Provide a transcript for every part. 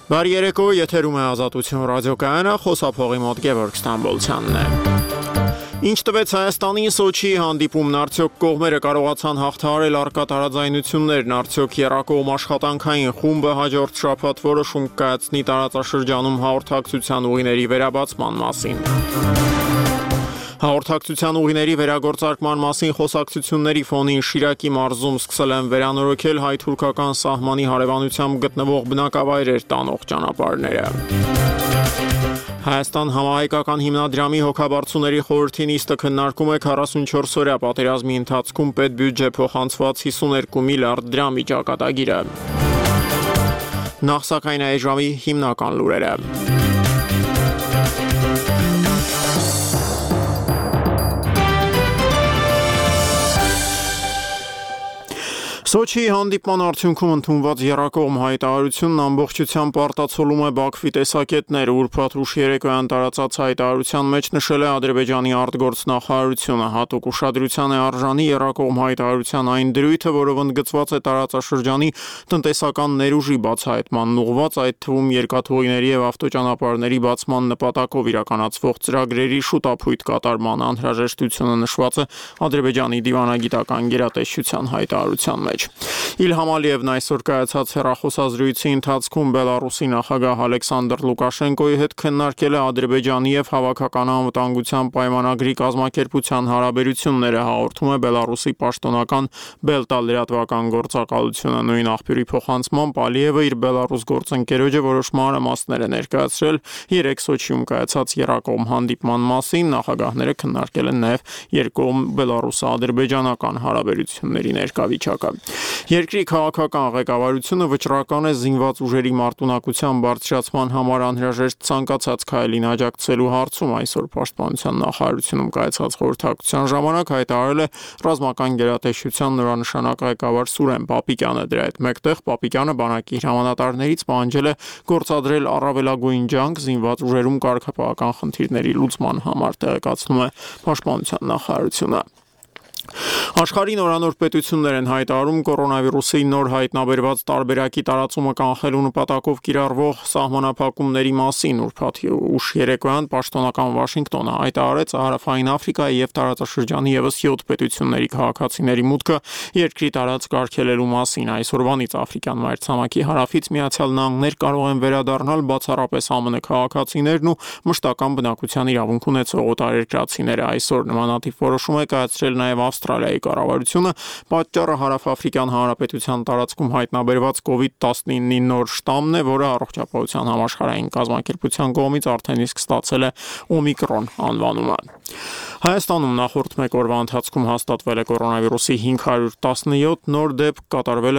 Բարի երեկո, եթերում է Ազատություն ռադիոկայանը, խոսափողի մոտ Գևորգ Ստամբոլցյանն է։ Ինչ տվեց Հայաստանին Սոչիի հանդիպումն, արդյոք կողմերը կարողացան հաղթահարել առկա տարաձայնություններն, արդյոք եռակողմ աշխատանքային խումբը հաջորդ շաբաթ որոշում կայացնի տարածաշրջանում հաղորդակցության ուղիների վերաբացման մասին։ Հաղորդակցության ուղիների վերագործարկման մասին խոսակցությունների ֆոնին Շիրակի մարզում սկսել են վերանորոգել հայ-թուրքական սահմանի հարևանությամբ գտնվող բնակավայրեր տանող ճանապարհները։ Հայաստան համահայկական հիմնադրամի հոգաբարձուների խորհրդի նիստը քննարկում է 44-օրյա պատերազմի ընթացքում պետբյուջե փոխանցված 52 միլիարդ դրամի ճակատագիրը։ Նախ սակայն այժմի հիմնական լուրերը։ Սոչիի հանդիպման արդյունքում ընդունված եռակողմ հայտարարությունն ամբողջությամբ արտացոլում է Բաքվի տեսակետները, ուրբաթ ուշ երեկոյան տարածած հայտարարության մեջ նշել է Ադրբեջանի արտգործնախարարությունը, հատուկ ուշադրության է արժանի եռակողմ հայտարարության այն դրույթը, որով ընդգծված է տարածաշրջանի տնտեսական ներուժի բացահայտմանն ուղղված, այդ թվում երկաթուղիների եւ ավտոճանապարհների բացման նպատակով իրականացվող ծրագրերի շուտափույթ կատարման անհրաժեշտությունը նշված է Ադրբեջանի դիվանագիտական գերատեսչության հայտարարության մեջ։ Իլհամ Ալիևն այսօր կայացած հեռախոսազրույցի ընթացքում Բելարուսի նախագահ Ալեքսանդր Լուկաշենկոյի հետ քննարկել է Ադրբեջանի եւ հավաքական անվտանգության պայմանագրի կազմակերպության հարաբերությունները, հաղորդում է Բելարուսի պաշտոնական Բելտա լրատվական գործակալությունը։ Նույն աղբյուրի փոխանցմամբ Ալիևը իր Բելարուս գործընկերոջը որոշ մանրամասներ է ներկայացրել երեք Սոչիում կայացած եռակողմ հանդիպման մասին, նախագահները քննարկել են նաեւ երկկողմ բելարուս-ադրբեջանական հարաբերությունների ներկայավիճակը։ Երկրի քաղաքական ղեկավարությունը վճռական է զինված ուժերի մարտունակության բարձրացման համար անհրաժեշտ ցանկացած քայլին աջակցելու հարցում, այսօր պաշտպանության նախարարությունում կայացած խորհրդակցության ժամանակ հայտարարել է ռազմական գերատեսչության նորանշանակ ղեկավար Սուրեն Պապիկյանը։ Դրա հետ մեկտեղ Պապիկյանը բանակի հրամանատարներից պահանջել է գործադրել առավելագույն ջանք զինված ուժերում կարգապահական խնդիրների լուծման համար, տեղեկացնում է պաշտպանության նախարարությունը։ Աշխարհի նորանոր պետություններ են հայտարարում կորոնավիրուսի նոր հայտնաբերված տարբերակի տարածումը կանխելու նպատակով կիրառվող սահմանափակումների մասին։ Ուրբաթ ուշ երեկոյան պաշտոնական Վաշինգտոնը հայտարարեց Հարավային Աֆրիկայի եւ տարածաշրջանի եւս 7 պետությունների քաղաքացիների մուտքը երկրի տարածք արգելելու մասին։ Այսօրվանից Աֆրիկյան մայրցամաքի հարավից Միացյալ Նահանգներ կարող են վերադառնալ բացառապես ԱՄՆ քաղաքացիներն ու մշտական բնակության իրավունք ունեցող օտարերկրացիները։ Այսօր նմանատիպ որոշում է կայացրել նաեւ Ավստրալիայի կառավարությունը, պատճառը Հարավաֆրիկյան Հանրապետության տարածքում հայտնաբերված COVID-19-ի նոր շտամն է, որը առողջապահության համաշխարհային կազմակերպության կողմից արդեն իսկ ստացել է Օմիկրոն անվանումը։ Հայաստանում նախորդ մեկ օրվա ընթացքում հաստատվել է կորոնավիրուսի 517 նոր դեպք, կատարվել է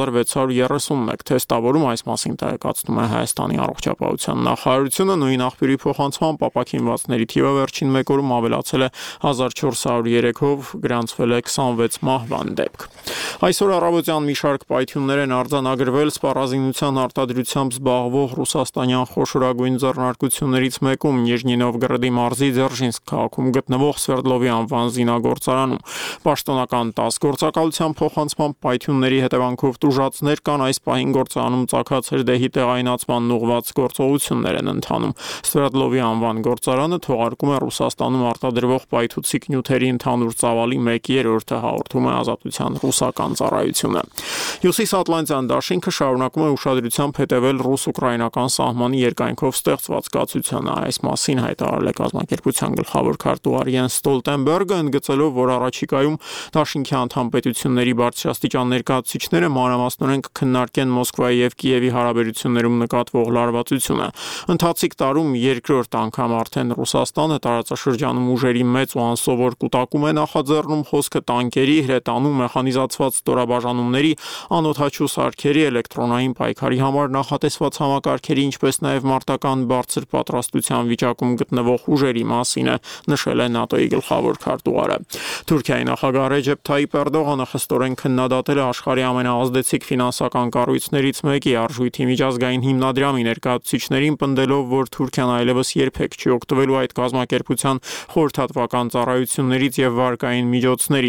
6631 թեստավորում, այս մասին տեղեկացնում է Հայաստանի առողջապահության նախարարությունը։ Նույն աղբյուրի փոխանցմամբ ապաքինվածների թիվը վերջին մեկ օրում ավելացել է 1403-ով, գրանցվել է 26 մահվան դեպք։ Այսօր առավոտյան մի շարք պայթյուններ են արձանագրվել սպառազինության արտադրությամբ զբաղվող ռուսաստանյան խոշորագույն ձեռնարկություններից մեկում Նիժնի Նովգորոդի մարզի Ձերժինսկ քաղաքում գտնվող Սվերդլովի անվան զինագործարանում։ Պաշտոնական 10 գործակալության փոխանցմամբ պայթյունների հետևանքով տուժածներ կան, այս պահին գործարանում ծագած հրդեհի տեղայնացման ուղղված գործողություններ են ընթանում։ Սվերդլովի անվան գործարանը թողարկում է Ռուսաստանում արտադրվող պայթուցիկ նյութերի ընդհանուր ծավալի 1/3-ը, հաղորդում է Ազատության ռուսական ծառայությունը։ Հյուսիսատլանտյան դաշինքը շարունակում է ուշադրությամբ հետևել ռուս-ուկրաինական սահմանի երկայնքով ստեղծված կացությանը։ Այս մասին հայտարարել է կազմակերպության գլխավոր քարտուղար Յենս Ստոլտենբերգը, ընդգծելով, որ առաջիկայում դաշինքի անդամ պետությունների բարձրաստիճան ներկայացուցիչները մանրամասնորեն կքննարկեն Մոսկվայի եւ Կիևի հարաբերություններում նկատվող լարվածությունը։ Ընթացիկ տարում երկրորդ անգամ արդեն Ռուսաստանը տարածաշրջանում ուժերի մեծ ու անսովոր կուտակում է նախաձեռնում, խոսքը տանկերի, հրետանու, մեխանիզացված ստորաբաժանումների, անօդաչու սարքերի, էլեկտրոնային պայքարի համար նախատեսված համակարգերի, ինչպես նաև մարտական բարձր պատրաստության վիճակում գտնվող ուժերի մասին է, նշել է ՆԱՏՕ-ի գլխավոր քարտուղարը։ Թուրքիայի նախագահ Ռեջեփ Թայիփ Էրդողանը խստորեն քննադատել է աշխարհի ամենաազդեցիկ ֆինանսական կառույցներից մեկի Արժույթի միջազգային հիմնադրամի ներկայացուցիչներին, պնդելով, որ Թուրքիան այլևս երբեք չի օգտվելու այդ կազմակերպության խորհրդատվական ծառայություններից եւ վարկային միջոցներից։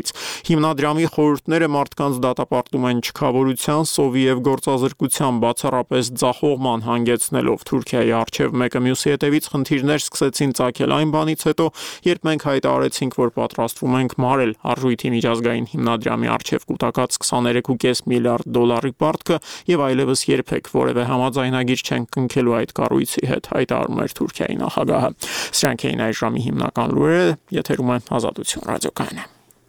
կողմերից։ Հիմնադրամի խորհուրդները մարդկանց դատապարտում են չքավորության, սովի եւ գործազրկության բացառապես ձախողման հանգեցնելով Թուրքիայի առջև մեկը մյուսի հետևից խնդիրներ սկսեցին ծագել այն բանից հետո, երբ մենք հայտարարեցինք, որ պատրաստվում ենք մարել արժույթի միջազգային հիմնադրամի առջև կուտակած 23.5 միլիարդ դոլարի պարտքը եւ այլևս երբեք որևէ համաձայնագիր չենք կնքելու այդ կառույցի հետ, հայտարարում էր Թուրքիայի նախագահը։ Սրանք էին այս ժամի հիմնական լուրերը, եթերում է Ազատություն ռադիոկայանը։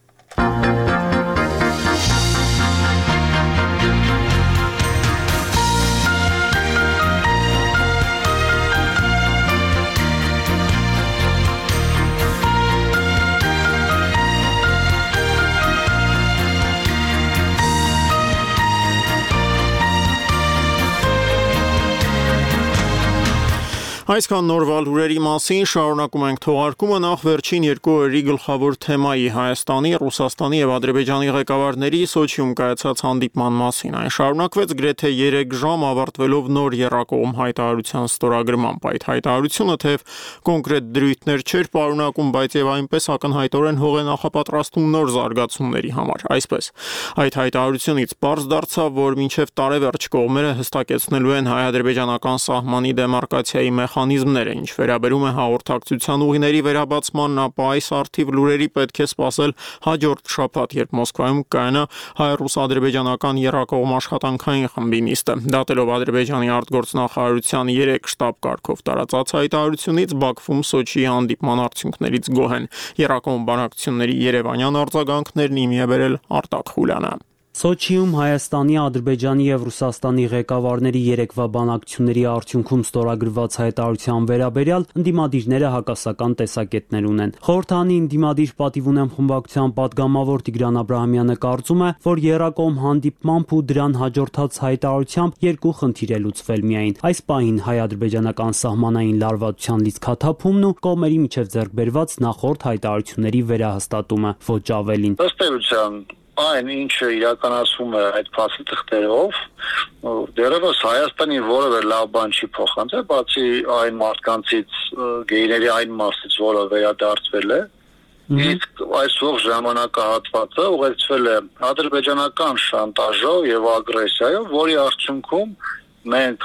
Այսքան նորվա լուրերի մասին շարունակում ենք թողարկումը նախ վերջին երկու օրերի գլխավոր թեմայի Հայաստանի, Ռուսաստանի եւ Ադրբեջանի ղեկավարների Սոչիում կայացած հանդիպման մասին։ Այն շարունակվեց գրեթե 3 ժամ ավարտվելով նոր եռակողմ հայտարարության ստորագրմամբ։ Այդ հայտարարությունը թեև կոնկրետ դրույթներ չէր պարունակում, բայց եւ այնպես ակնհայտորեն հող է նախապատրաստում նոր զարգացումների համար։ Այսպես, այդ հայտարարությունից պարզ դարձավ, որ մինչեւ տարեվերջ կողմերը հստակեցնելու են հայ-ադրբեջանական սահմանի դեմարկացիայի մեխանիզմները, ինչ վերաբերում է հաղորդակցության ուղիների վերաբացմանն, ապա այս առթիվ լուրերի պետք է սպասել հաջորդ շաբաթ, երբ Մոսկվայում կայանա հայ-ռուս-ադրբեջանական եռակողմ աշխատանքային խմբի նիստը։ Դատելով Ադրբեջանի արտգործնախարարության 3 շտաբ կարգով տարածած հայտարարությունից, Բաքվում Սոչիի հանդիպման արդյունքներից գոհ են եռակողմ բանակցությունների երևանյան արձագանքներն իմի է բերել Արտակ Խուլյանը։ Սոչիում Հայաստանի, Ադրբեջանի եւ Ռուսաստանի ղեկավարների երեկվա բանակցությունների արդյունքում ստորագրված հայտարարության վերաբերյալ ընդդիմադիրները հակասական տեսակետներ ունեն։ Խորհրդանի ընդդիմադիր պատիվ ունեմ խմբակցության պատգամավոր Տիգրան Աբրահամյանը կարծում է, որ եռակողմ հանդիպմամբ ու դրան հաջորդած հայտարարությամբ երկու խնդիր է լուծվել միայն։ Այս պահին հայ-ադրբեջանական սահմանային լարվածության լիցքաթափումն ու կողմերի միջև ձեռք բերված նախորդ հայտարարությունների վերահաստատումը, ոչ ավելին։ Այն ինչը իրականացվում է այդ փաստաթղթերով, դեռևս Հայաստանի որևէ լավ բան չի փոխանցել, բացի այն մարդկանցից, գեյների այն մասից, որը վերադարձվել է, իսկ այս ողջ ժամանակահատվածը ուղեկցվել է ադրբեջանական շանտաժով եւ ագրեսիայով, որի արդյունքում մենք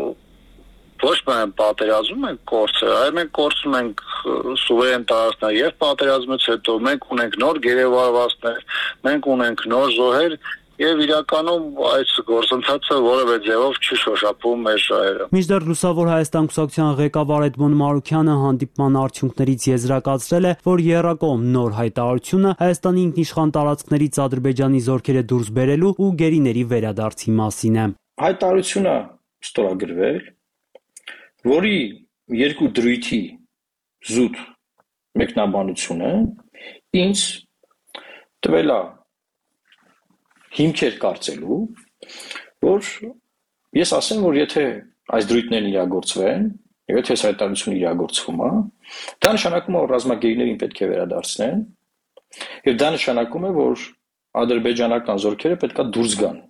ոչ միայն պատերազմում ենք կորցրել, այլ մենք կորցնում ենք սուվերեն տարածքներ եւ պատերազմից հետո մենք ունենք նոր գերեվարվածներ, մենք ունենք նոր զոհեր եւ իրականում այս գործընթացը որևէ ձևով չի շոշափում մեր շահերը։ Մինչդեռ Լուսավոր Հայաստան կուսակցության ղեկավար Էդմոն Մարուքյանը հանդիպման արդյունքներից եզրակացրել է, որ եռակողմ նոր հայտարարությունը Հայաստանի ինքնիշխան տարածքներից Ադրբեջանի զորքերը դուրս բերելու ու գերիների վերադարձի մասին է։ Հայտարարությունը ստորագրվել, որի երկու դրույթի զուտ մեկնաբանությունը ինձ տվել է հիմքեր կարծելու, որ ես ասեմ, որ եթե այս դրույթներն իրագործվեն, եւ եթե այս հայտարարությունը իրագործվում է, դա նշանակում է, որ ռազմագերիներին պետք է վերադարձնեն, եւ դա նշանակում է, որ ադրբեջանական զորքերը պետք է դուրս գան։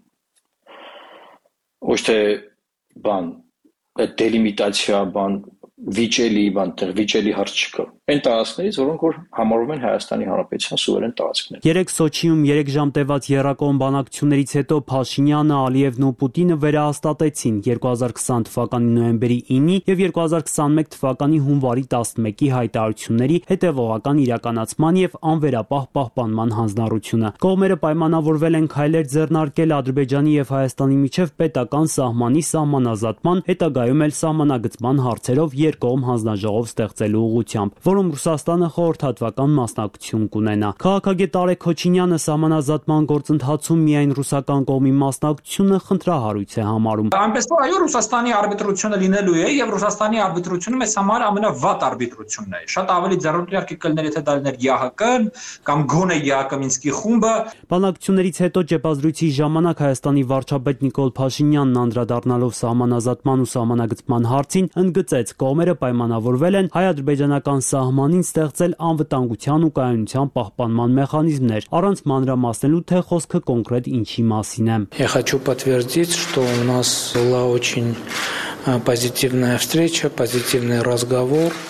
Ոչ թե բան այդ դելիմիտացիա բան վիճելի բան, վիճելի հարց չկա։ Այն տարածքներից, որոնք որ համարվում են Հայաստանի Հանրապետության սուվերեն տարածքներ։ Երեք Սոչիում 3 ժամ տևած եռակողմ բանակցություններից հետո Փաշինյանը, Ալիևն ու Պուտինը վերահաստատեցին 2020 թվականի նոյեմբերի 9-ի եւ 2021 թվականի հունվարի 11-ի հայտարարությունների հետեւողական իրականացման եւ անվերապահ պահպանման հանձնառությունը։ Կողմերը պայմանավորվել են քայլեր ձեռնարկել Ադրբեջանի եւ Հայաստանի միջև պետական սահմանի սահմանազատման, հետագայում էլ սահմանագծման հարցերով երկկողմ հանձնաժողով ստեղծելու ուղղությամբ, որում Ռուսաստանը խորհրդատվական մասնակցություն կունենա։ Քաղաքագետ Արեգ Քոչինյանը սահմանազատման գործընթացում միայն ռուսական կողմի մասնակցությունը խնդրահարույց է համարում։ Այնպես որ այո, Ռուսաստանի արբիտրությունը լինելու է եւ Ռուսաստանի արբիտրությունը մեզ համար ամենավատ արբիտրությունն է։ Շատ ավելի ձեռնտու կլներ, եթե դա լիներ ԵԱՀԿ-ն կամ գոնե ԵԱՀԿ Մինսկի խումբը։ Բանակցություններից հետո ճեպազրույցի ժամանակ Հայաստանի վարչապետ Նիկոլ Փաշինյանն անդրադառնալով սահմանազատման ու սահմանագծման հարցին ընդգծեց, կողմերը պայմանավորվել են հայ-ադրբեջանական սահմանին ստեղծել անվտանգության ու կայունության пахпанման մեխանիզմներ, առանց մանրամասնելու, թե խոսքը կոնկրետ ինչի մասին է։ Я хочу подтвердить, что у нас была очень позитивная встреча, позитивный разговор.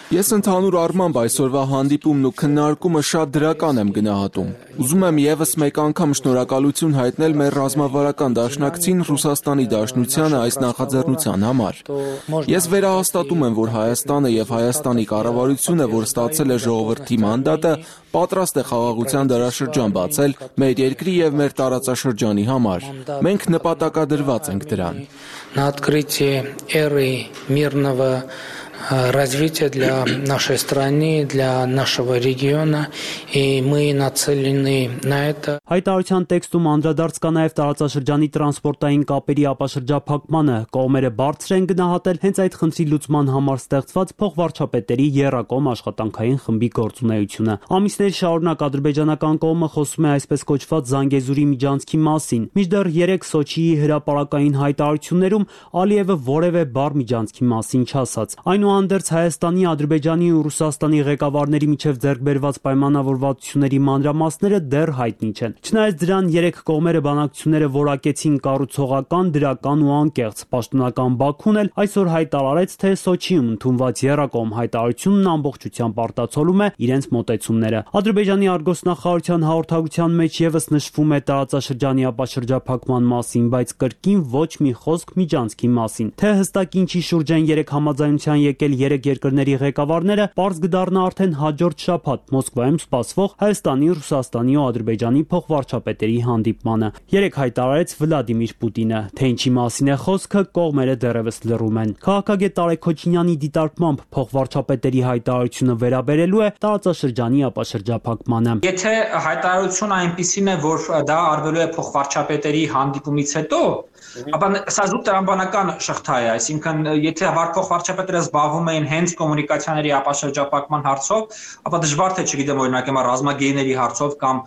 Ես ընդհանուր առմամբ այսօրվա հանդիպումն ու քննարկումը շատ դրական եմ գնահատում։ Ուզում եմ եւս մեկ անգամ շնորհակալություն հայտնել մեր ռազմավարական դաշնակցին Ռուսաստանի Դաշնությանը այս նախաձեռնության համար։ Ես վերահաստատում եմ, որ Հայաստանը եւ Հայաստանի կառավարությունը, որ ստացել է ժողովրդի մանդատը, պատրաստ է խաղաղության դարաշրջան բացել մեր երկրի եւ մեր տարածաշրջանի համար։ Մենք նպատակադրված ենք дыран. На открытие эры мирного развития для нашей страны, для нашего региона, и мы нацелены на это. Հայտարարության տեքստում անդրադարձ կա նաև տարածաշրջանի տրանսպորտային կապերի ապաշրջափակմանը։ Կողմերը բարձր են գնահատել հենց այդ խնդրի լուծման համար ստեղծված փոխվարչապետերի եռակողմ աշխատանքային խմբի գործունեությունը։ Ամիսներ շարունակ ադրբեջանական կողմը խոսում է այսպես կոչված Զանգեզուրի միջանցքի մասին։ Մինչդեռ 3 Սոչիի հրապարակային հայտարարություններում Ալիևը որևէ բառ միջանցքի մասին չասաց։ Այնուհանդերձ Հայաստանի, Ադրբեջանի ու Ռուսաստանի ղեկավարների միջև ձեռք բերված պայմանավորվածությունների մանրամասները դեռ հայտնի չեն։ Չնայած դրան 3 կողմերը բանակցությունները որակեցին կառուցողական, դրական ու անկեղծ։ Պաշտոնական Բաքուն էլ այսօր հայտարարեց, թե Սոչիում ընդունված եռակողմ հայտարարությունն ամբողջությամբ արտացոլում է իրենց մոտեցումները։ Ադրբեջանի արտգործնախարարության հաղորդագրության մեջ եւս նշվում է տարածաշրջանի ապաշրջափակման մասին, բայց կրկին ոչ մի խոսք միջանցքի մասին։ Թե հստակ ինչի շուրջ են 3 համաձայնության եկել 3 երկրների ղեկավարները, պարզ կդառնա արդեն հաջորդ շաբաթ Մոսկվայում սպասվող Հայաստանի, Ռուսաստանի ու Ադրբեջանի փոխվարչապետերի հանդիպմանը։ 3 հայտարարեց Վլադիմիր Պուտինը, թե ինչի մասին է խոսքը, կողմերը դեռևս լռում են։ Քաղաքագետ Տարեկ Քոչինյանի դիտարկմամբ փոխվարչապետերի հայտարարությունը վերաբերելու է տարածաշրջանի ապաշրջափակմանը։ Եթե հայտարարությունը այնպիսին է, որ դա արվելու է փոխվարչապետերի հանդիպումից հետո, ապա սա զուտ տրամաբանական շղթա է, այսինքն եթե փոխվարչապետերը զբաղվում էին հենց կոմունիկացիաների ապաշրջափակման հարցով, ապա դժվար թե չգիտեմ օրինակ հիմա ռազմագեների հարցով կամ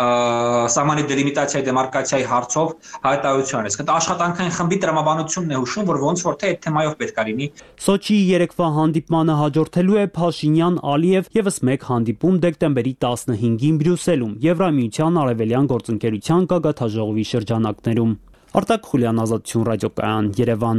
սահմանի դելիմիտացիայի դեմարկացիայի հարցով հայտարարություն է։ Իսկ աշխատանքային խմբի տրամաբանությունն է հուշում, որ ոնց որ թե այդ թեմայով պետք է լինի։ Սոչիի երեկվա հանդիպմանը հաջորդելու է Փաշինյան, Ալիև եւս մեկ հանդիպում դեկտեմբերի 15-ին Բրյուսելում Եվրամիության արևելյան գործընկերության գագաթաժողովի շրջանակներում։ Արտակ Խուլյան, Ազատություն ռադիոկայան, Երևան։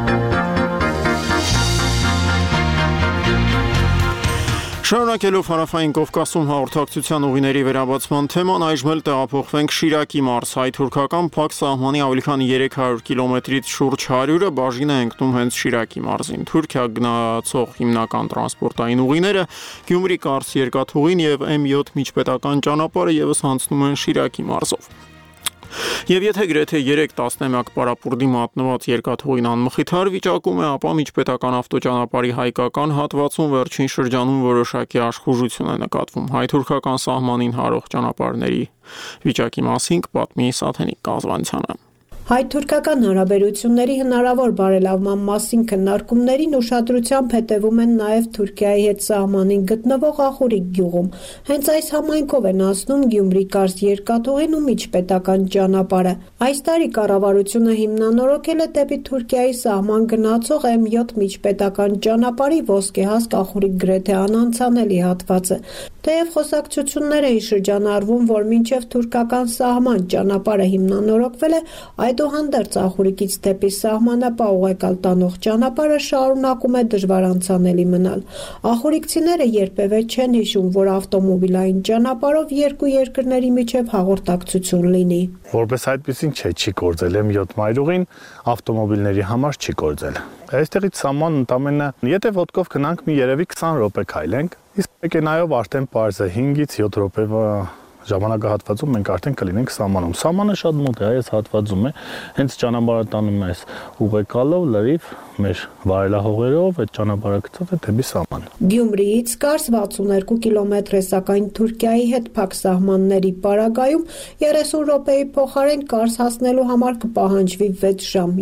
Շարունակելով Հարավային Կովկասում հաղորդակցության ուղիների վերաբացման թեման, այժմ էլ տեղափոխվենք Շիրակի մարզ։ Հայ-թուրքական փակ սահմանի ավելի քան 300 կիլոմետրից շուրջ 100-ը բաժին է ընկնում հենց Շիրակի մարզին։ Թուրքիա գնացող հիմնական տրանսպորտային ուղիները Գյումրի-Կարս երկաթուղին եւ M7 միջպետական ճանապարհը եւս անցնում են Շիրակի մարզով։ Եվ եթե գրեթե 3 տասնամյակ պարապուրդի մատնված երկաթուղին անմխիթար վիճակում է, ապա միջպետական ավտոճանապարհի հայկական հատվածում վերջին շրջանում որոշակի աշխուժություն է նկատվում։ Հայ-թուրքական սահմանին հարող ճանապարհների վիճակի մասին կպատմի Սաթենիկ Կազվանցյանը։ Հայ-թուրքական հարաբերությունների հնարավոր բարելավման մասին քննարկումներին ուշադրությամբ հետևում են նաև Թուրքիայի հետ սահմանին գտնվող Ախուրիկ գյուղում։ Հենց այս համայնքով են անցնում Գյումրի-Կարս երկաթուղին ու միջպետական ճանապարհը։ Այս տարի կառավարությունը հիմնանորոգել է դեպի Թուրքիայի սահման գնացող M7 միջպետական ճանապարհի Ոսկեհասկ Ախուրիկ գրեթե անանցանելի հատվածը։ Թեև խոսակցություններ էին շրջանառվում, որ մինչև թուրքական սահման ճանապարհը հիմնանորոգվել է, այդուհանդերձ Ախուրիկից դեպի սահմանապահ ուղեկալ տանող ճանապարհը շարունակում է դժվար անցանելի մնալ։ Ախուրիկցիները երբևէ չեն հիշում, որ ավտոմոբիլային ճանապարհով երկու երկրների միջև հաղորդակցություն լինի։ Որպես այդպեսին չի գործել M7 մայրուղին, ավտոմոբիլների համար չի գործել։ Այստեղից սահման ընդամենը, եթե ոտքով գնանք մի երևի 20 րոպե քայլենք, իսկ մեքենայով արդեն պարզ է 5-ից 7 րոպե ժամանակահատվածում մենք արդեն կլինենք սահմանում։ Սահմանը շատ մոտ է, այս հատվածում է, հենց ճանապարհը տանում է ուղեկալով լրիվ մեր վարելահողերով, այդ ճանապարհը գծով է դեպի սահման։ Գյումրիից Կարս 62 կիլոմետր է, սակայն Թուրքիայի հետ փակ սահմանների պարագայում 30 րոպեի փոխարեն Կարս հասնելու համար կպահանջվի 6 ժամ,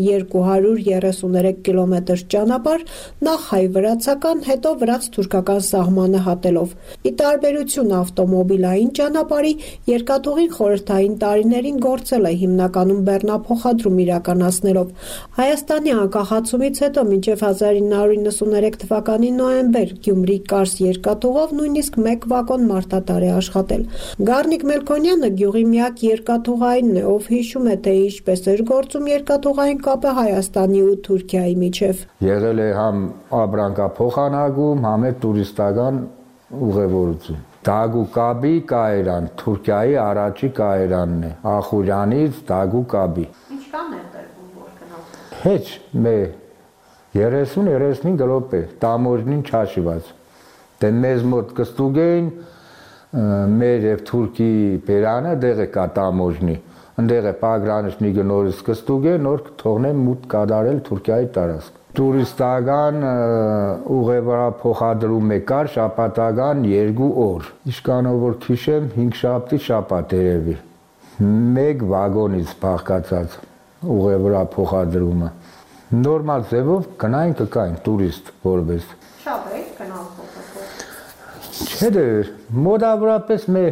233 կիլոմետր ճանապարհ, նախ հայ-վրացական, հետո վրաց-թուրքական սահմանը հատելով։ Ի տարբերություն ավտոմոբիլային ճանապարհի, երկաթուղին խորհրդային տարիներին գործել է հիմնականում բեռնափոխադրում իրականացնելով։ Հայաստանի անկախացումից հետո մինչև 1993 թվականի նոյեմբեր Գյումրի-Կարս երկաթուղով նույնիսկ 1 վագոն մարտատար է աշխատել։ Գառնիկ Մելքոնյանը գյուղի միակ երկաթուղայինն է, ով հիշում է, թե ինչպես էր գործում երկաթուղային կապը Հայաստանի ու Թուրքիայի միջև։ Եղել է համ ապրանքափոխանակում, համ է տուրիստական ուղևորություն։ Դագու կաբի կայարան, Թուրքիայի առաջի կայարանն է, Ախուրյանից Դագու կաբի։ Ինչքան է տրվում որ գնաց։ Հեչ մե 30-35 րոպե, տամոժնին չաշված։ Դե մեզ մոտ կստուգեին մեր եւ Թուրքի բերանը դեղը կա տամոժնի։ Ընդեղ է պագրանիշնի գնորից կստուգե, նոր կթողնեն մուտք կատարել Թուրքիայի տարածք։ Տուրիստական ուղևորափոխադրում է կար շաբաթական 2 օր։ Իշկանով որ քիշեմ 5 շաբթի շաբաթ երևի։ 1 վագոնից բաղկացած ուղևորափոխադրումը։ Նորմալ ձևով գնային կկային տուրիստ որպես։ Շատ է գնալ փոխել։ Չէ դե մոտավորապես մե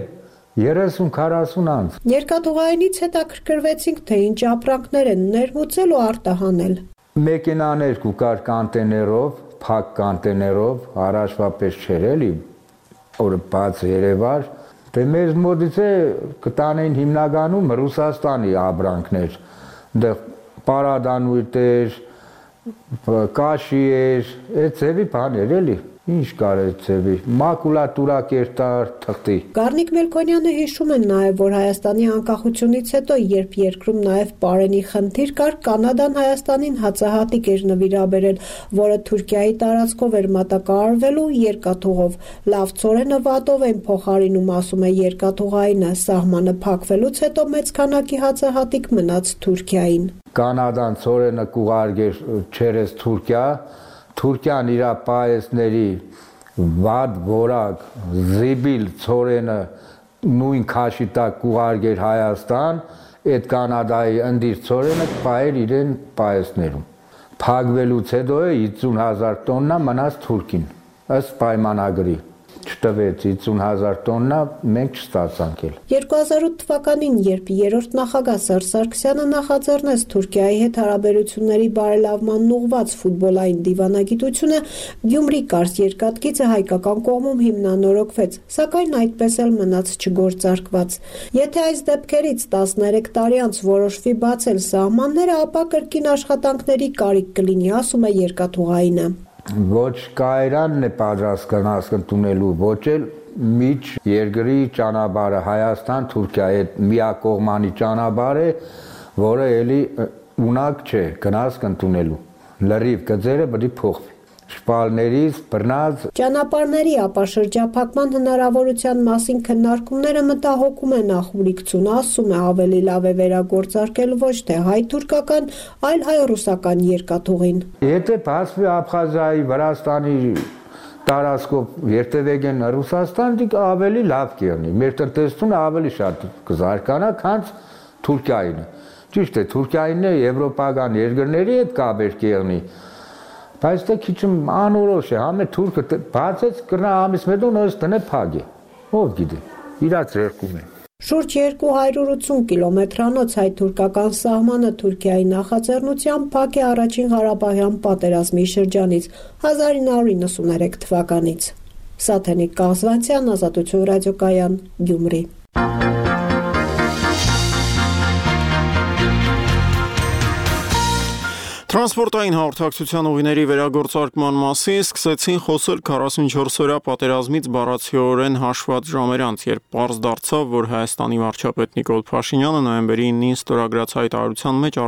30-40 անց։ Երկաթուղայինից հետաքրքրվեցինք, թե ինչ ապրանքներ են ներմուծել ու արտահանել։ Մեքենաներ կար կանտեներով, փակ կանտեներով, առաջվա պես չէր էլի, օրը բաց երևար, դե մեզ մոտից է կտանեին հիմնականում Ռուսաստանի ապրանքներ, այնտեղ պարադանույթ էր, կաշի էր, այդ ձևի բաներ էլի։ Ինչ կար այդ ձևի, մակուլատուրա կերտար, թղթի։ Գառնիկ Մելքոնյանը հիշում է նաև, որ Հայաստանի անկախությունից հետո, երբ երկրում նաև պարենի խնդիր կար, Կանադան Հայաստանին հացահատիկ էր նվիրաբերել, որը Թուրքիայի տարածքով էր մատակարարվելու երկաթուղով։ Լավ ծորենը վատով են փոխարինում, ասում է երկաթուղայինը, սահմանը փակվելուց հետո մեծ քանակի հացահատիկ մնաց Թուրքիային։ Կանադան ծորենը կուղարկեր չերես Թուրքիա, Թուրքիան իր պայեսների վատ որակ զիբիլ ծորենը նույն քաշի տակ կուղարկեր Հայաստան, այդ Կանադայի ընդիր ծորենը պայեր իրեն պայեսներում։ Փակվելուց հետո 50,000 տոննա մնաց Թուրքին, ըստ պայմանագրի։ Չտվեց 50,000 տոննա, մենք չստացանք էլ։ 2008 թվականին, երբ երրորդ նախագահ Սերժ Սարգսյանը նախաձեռնեց Թուրքիայի հետ հարաբերությունների բարելավման ուղղված ֆուտբոլային դիվանագիտությունը, Գյումրի-Կարս երկաթգիծը հայկական կողմում հիմնանորոգվեց, սակայն այդպես էլ մնաց չգործարկված։ Եթե այս դեպքերից 13 տարի անց որոշվի բացել սահմանները, ապա կրկին աշխատանքների կարիք կլինի, ասում է երկաթուղայինը։ Ոչ կայարանն է պատրաստ կնաս ընդունելու, ոչ էլ միջ երկրի ճանապարհը Հայաստան Թուրքիա այդ միակողմանի ճանապարհ է, որը էլի ունակ չէ գնաս ընդունելու։ Լրիվ գծերը պետք է փոխվի։ Շպալներից բռնած ճանապարհների ապա շրջափակման հնարավորության մասին քննարկումները մտահոգում են Ախուրիկցուն, ասում է ավելի լավ է վերագործարկել ոչ թե հայ-թուրքական, այլ հայ-ռուսական երկաթուղին։ Եթե բացվի Աբխազիայի, Վրաստանի տարածքով երթևեկեն Ռուսաստան, դիք ավելի լավ կերնի։ Մեր տնտեսությունը ավելի շատ կզարգանա, քան Թուրքիային։ Ճիշտ է, Թուրքիային է եվրոպական երկրների հետ կապեր կերնի։ Բայց դա քիչ անորոշ է, համե թուրքը բացեց կրնա ամիս հետո նույնիսկ տնե փագի։ Ով գիտե, իրա ձեռքում է։ Շուրջ 280 կիլոմետրանոց հայ-թուրքական սահմանը Թուրքիայի նախաձեռնությամբ փակ է առաջին Ղարաբաղյան պատերազմի շրջանից 1993 թվականից։ Սաթենիկ Կազվանցյան, Ազատություն ռադիոկայան, Գյումրի։ Տրանսպորտային հաղորդակցության ուղիների վերագործարկման մասին սկսեցին խոսել 44-օրյա պատերազմից բառացիորեն հաշված ժամեր անց, երբ պարզ դարձավ, որ Հայաստանի վարչապետ Նիկոլ Փաշինյանը նոյեմբերի 9-ին ստորագրած հայտարարության մեջ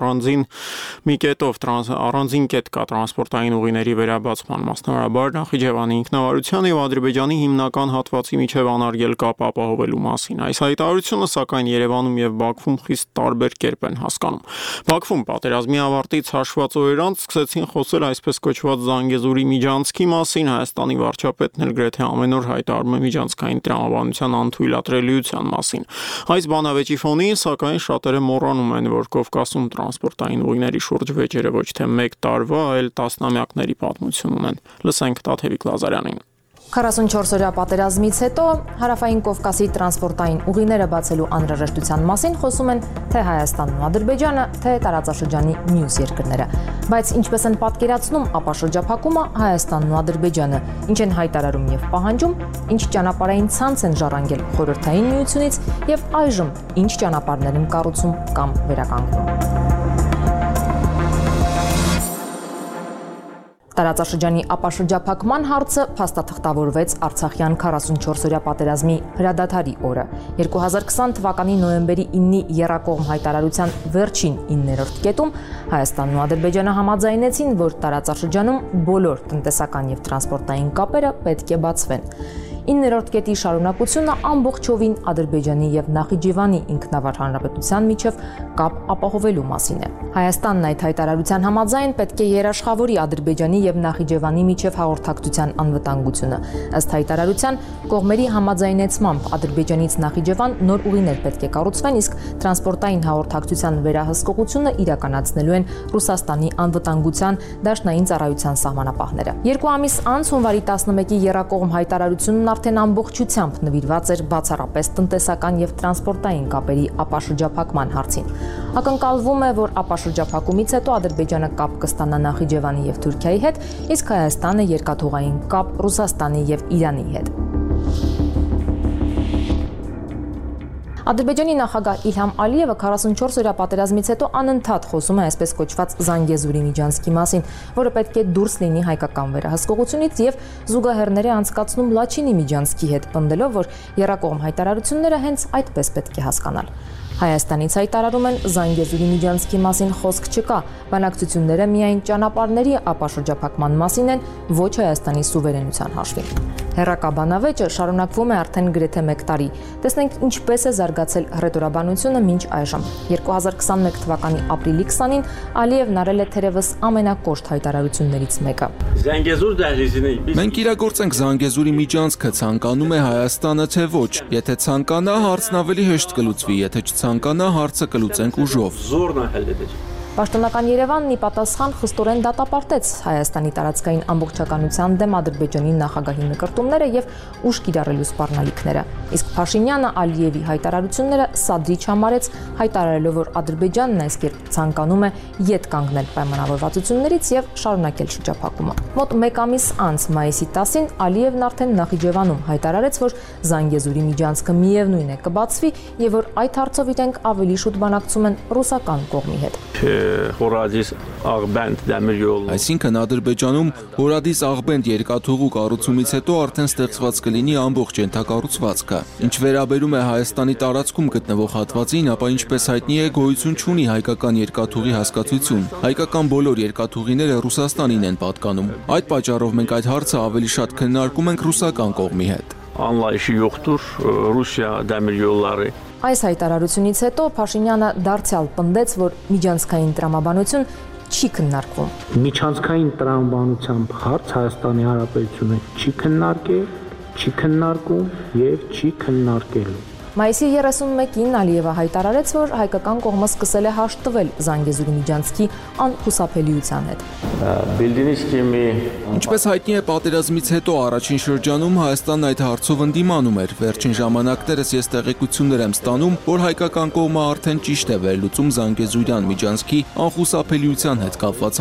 առանձին կետ կա տրանսպորտային ուղիների վերաբացման, մասնավորաբար Նախիջևանի ինքնավարության եւ Ադրբեջանի հիմնական հատվածի միջև անարգել կապ ապահովելու մասին։ Այս հայտարարությունը, սակայն, Երևանում եւ Բաքվում խիստ տարբեր կերպ են հասկանում։ Բաքվում պատերազմի ավարտից հաշված օրեր անց սկսեցին խոսել այսպես կոչված Զանգեզուրի միջանցքի մասին, Հայաստանի վարչապետն էլ գրեթե ամեն օր հայտարարում է միջանցքային տրամաբանության անթույլատրելիության մասին։ Այս բանավեճի ֆոնին, սակայն, շատերը մոռանում են, որ Կովկասում տրանսպորտային ուղիների շուրջ վեճերը ոչ թե 1 տարվա, այլ տասնամյակների պատմություն ունեն։ Լսենք Տաթևիկ Լազարյանին։ 44-օրյա պատերազմից հետո Հարավային Կովկասի տրանսպորտային ուղիները բացելու անհրաժեշտության մասին խոսում են թե Հայաստանն ու Ադրբեջանը, թե տարածաշրջանի մյուս երկրները։ Բայց ինչպես են պատկերացնում ապաշրջափակումը Հայաստանն ու Ադրբեջանը, ինչ են հայտարարում եւ պահանջում, ինչ ճանապարհային ցանց են ժառանգել Խորհրդային Միությունից եւ այժմ ինչ ճանապարհներ են կառուցում կամ վերականգնում։ Տարածաշրջանի ապաշրջափակման հարցը փաստաթղթավորվեց Արցախյան 44-օրյա պատերազմի հրադադարի օրը։ 2020 թվականի նոյեմբերի 9-ի եռակողմ հայտարարության վերջին 9-րդ կետում Հայաստանն ու Ադրբեջանը համաձայնեցին, որ տարածաշրջանում բոլոր տնտեսական եւ տրանսպորտային կապերը պետք է բացվեն։ 9-րդ կետի շարունակությունը ամբողջովին Ադրբեջանի եւ Նախիջևանի ինքնավար հանրապետության միջև կապ ապահովելու մասին է։ Հայաստանն այդ հայտարարության համաձայն պետք է երաշխավորի Ադրբեջանի եւ Նախիջևանի միջև հաղորդակցության անվտանգությունը։ Ըստ հայտարարության, կողմերի համաձայնեցմամբ Ադրբեջանից Նախիջևան նոր ուղիներ պետք է կառուցվեն, իսկ տրանսպորտային հաղորդակցության վերահսկողությունը իրականացնելու են Ռուսաստանի անվտանգության դաշնային ծառայության սահմանապահները։ 2 ամիս անց հունվարի 11-ի եռակողմ հայտարարությունն արդեն ամբողջությամբ նվիրված էր բացառապես տնտեսական եւ տրանսպորտային կապերի ապաշրջափակման հարցին։ Ակնկալվում է, որ ապաշրջափակումից հետո Ադրբեջանը կապ կստանա Նախիջևանի եւ Թուրքիայի հետ, իսկ Հայաստանը երկաթուղային կապ Ռուսաստանի եւ Իրանի հետ։ Ադրբեջանի նախագահ Իլհամ Ալիևը 44-օրյա պատերազմից հետո անընդհատ խոսում է այսպես կոչված Զանգեզուրի միջանցքի մասին, որը պետք է դուրս լինի հայկական վերահսկողությունից եւ զուգահեռներ է անցկացնում Լաչինի միջանցքի հետ, պնդելով, որ եռակողմ հայտարարությունները հենց այդպես պետք է հասկանալ։ Հայաստանից հայտարարում են Զանգեզուրի միջանցքի մասին խոսք չկա, բանակցությունները միայն ճանապարհների ապաշրջափակման մասին են, ոչ Հայաստանի սուվերենության հաշվին։ Հեռակաբանավեճը շարունակվում է արդեն գրեթե 1 տարի։ Տեսնենք ինչպես է զարգացել հռետորաբանությունը մինչ այժմ։ 2021 թվականի ապրիլի 20-ին Ալիևն արել է թերևս ամենակոշտ հայտարարություններից մեկը։ Զանգեզուր դահլիզին Մենք իրագործենք Զանգեզուրի միջանցքը, ցանկանում է Հայաստանը թե ոչ։ Եթե ցանկանա, հարցն ավելի հեշտ կլուծվի, եթե չցանկանա, հարցը կլուծենք ուժով։ Զորն է Պաշտոնական Երևանն ի պատասխան խստորեն դատապարտեց Հայաստանի տարածքային ամբողջականության դեմ Ադրբեջանի նախագահի նկրտումները եւ ուժ կիրառելու սպառնալիքները։ Իսկ Փաշինյանը Ալիևի հայտարարությունները սադրիչ համարեց, հայտարարելով, որ Ադրբեջանն այս կերպ ցանկանում է ետ կանգնել պայմանավորվածություններից եւ շարունակել շրջափակումը։ Մոտ 1 ամիս անց մայիսի 10-ին Ալիևն արդեն Նախիջևանում հայտարարեց, որ Զանգեզուրի միջանցքը միևնույն է կբացվի եւ որ այդ հարցով իրենք ավելի շուտ բանակցում են ռուսական կողմի հետ։ Հորադիս Աղբենդ դեմիրյոլ Այսինքն Ադրբեջանում Հորադիս Աղբենդ երկաթուղու կառուցումից հետո արդեն ստեղծված կլինի ամբողջ ենթակառուցվածքը։ Ինչ վերաբերում է Հայաստանի տարածքում գտնվող հատվածին, ապա ինչպես հայտնի է, գոյություն չունի հայկական երկաթուղի հասկացություն։ Հայկական բոլոր երկաթուղիները Ռուսաստանին են պատկանում։ Այդ պատճառով մենք այդ հարցը ավելի շատ քննարկում ենք ռուսական կողմի հետ։ Անլայշի յոկտուր Ռուսիա դեմիրյոլları Այս հայտարարությունից հետո Փաշինյանը դարձյալ պնդեց, որ միջանցքային տրամաբանություն չի քննարկվում։ Միջանցքային տրամաբանությամբ հարց Հայաստանի Հանրապետությունը չի քննարկել, չի քննարկում եւ չի քննարկելու։ Մայիսի 31-ին Ալիևը հայտարարեց, որ հայկական կողմը սկսել է հաշտվել Զանգեզուրի միջանցքի անխուսափելիության հետ։ Ինչպես հայտնի է, պատերազմից հետո առաջին շրջանում Հայաստանն այդ հարցով ընդդիմանում էր։ Վերջին ժամանակներս ես տեղեկություններ եմ ստանում, որ հայկական կողմը արդեն ճիշտ է վերլուծում Զանգեզուրյան միջանցքի անխուսափելիության հետ կապված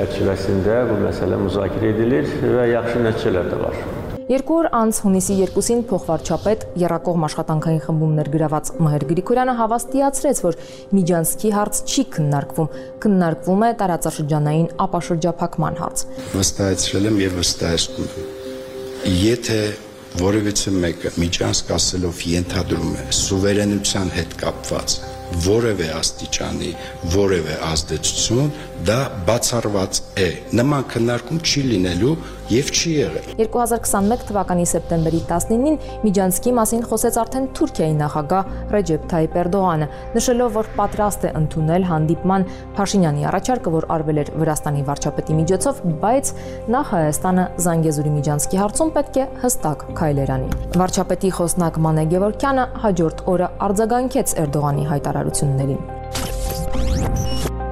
հարցերը։ 2 օր անց հունիսի 2-ին փոխվարչապետ եռակողմ աշխատանքային խմբում ներգրաված Մհեր Գրիգորյանը հավաստիացրեց, որ միջանցքի հարց չի քննարկվում, քննարկվում է տարածաշրջանային ապաշրջափակման հարց։ Վստահեցրել եմ եւ վստահեցնում եմ։ Եթե որևիցե մեկը միջանցք ասելով ենթադրում է սուվերենության հետ կապված որևէ աստիճանի, որևէ ազդեցություն, դա բացառված է։ Նման քննարկում չի լինելու եւ չի եղել։ 2021 թվականի սեպտեմբերի 19-ին միջանցքի մասին խոսեց արդեն Թուրքիայի նախագահ Ռեջեփ Թայիփ Էրդողանը, նշելով, որ պատրաստ է ընդունել հանդիպման Փաշինյանի առաջարկը, որ արվել էր Վրաստանի վարչապետի միջոցով, բայց նախ Հայաստանը Զանգեզուրի միջանցքի հարցում պետք է հստակ քայլեր անի։ Վարչապետի խոսնակ Մանե Գևորգյանը հաջորդ օրը արձագանքեց Էրդողանի հայտարարություններին։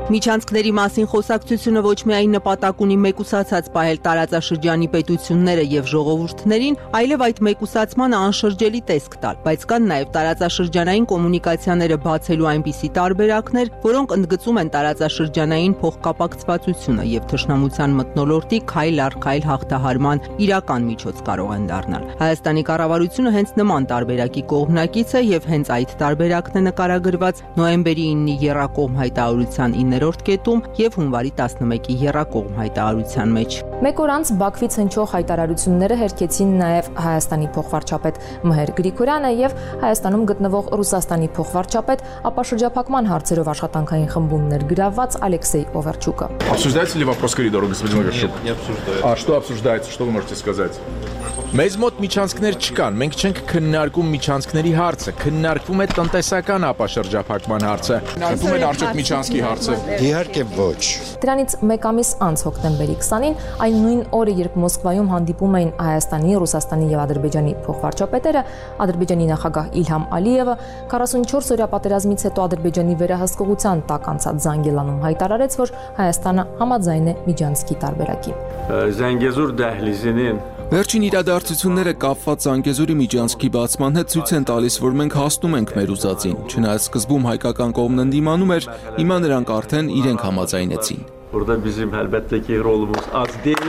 Միջանցքների մասին խոսակցությունը ոչ միայն նպատակ ունի մեկուսացած պահել տարածաշրջանի պետությունները եւ ժողովուրդներին, այլև այդ մեկուսացմանը անշրջելի տեսք տալ, բայց կան նաեւ տարածաշրջանային կոմունիկացիաները բացելու այնպիսի տարբերակներ, որոնք ընդգծում են տարածաշրջանային փոխկապակցվածությունը եւ թշնամության մթնոլորտի քայլ առ քայլ հաղթահարման իրական միջոց կարող են դառնալ։ Հայաստանի կառավարությունը հենց նման տարբերակի կողմնակից է եւ հենց այդ տարբերակն է նկարագրված նոյեմբերի 9-ի եռակողմ հայտարարության 9-րդ կետում եւ հունվարի 11-ի եռակողմ հայտարարության մեջ։ Մեկ օր անց Բաքվից հնչող հայտարարությունները հերքեցին նաեւ Հայաստանի փոխվարչապետ Մհեր Գրիգորյանը եւ Հայաստանում գտնվող Ռուսաստանի փոխվարչապետ ապաշրջափակման հարցերով աշխատանքային խմբում ներգրավված Ալեքսեյ Օվերչուկը։ Обсуждается ли вопрос коридора, господин Оверчук? Не обсуждается. А что обсуждается? Что вы можете сказать? Մեզ մոտ միջանցքներ չկան, մենք չենք քննարկում միջանցքների հարցը, քննարկվում է տնտեսական ապաշրջափակման հարցը։ Քննարկվում են արդյոք միջանցքի հարցը։ Իհարկե ոչ։ Դրանից մեկ ամիս անց հոկտեմբերի 20-ին, այն նույն օրը, երբ Մոսկվայում հանդիպում էին Հայաստանի, Ռուսաստանի եւ Ադրբեջանի փոխվարչապետերը, Ադրբեջանի նախագահ Իլհամ Ալիևը 44-օրյա պատերազմից հետո Ադրբեջանի վերահսկողության տակ անցած Զանգելանում հայտարարեց, որ Հայաստանը համաձայն է միջանցքի տարբերակի։ Զանգեզուր դահլիզին Վերջին իրադարձությունները կապված Զանգեզուրի միջանցքի բացման հետ ցույց են տալիս, որ մենք հասնում ենք մեր ուզածին։ Չնայած սկզբում հայկական կողմն ընդդիմանում էր, հիմա նրանք արդեն իրենք համաձայնեցին։ Որտեղ bizim əlbəttə ki rolumuz az deyil։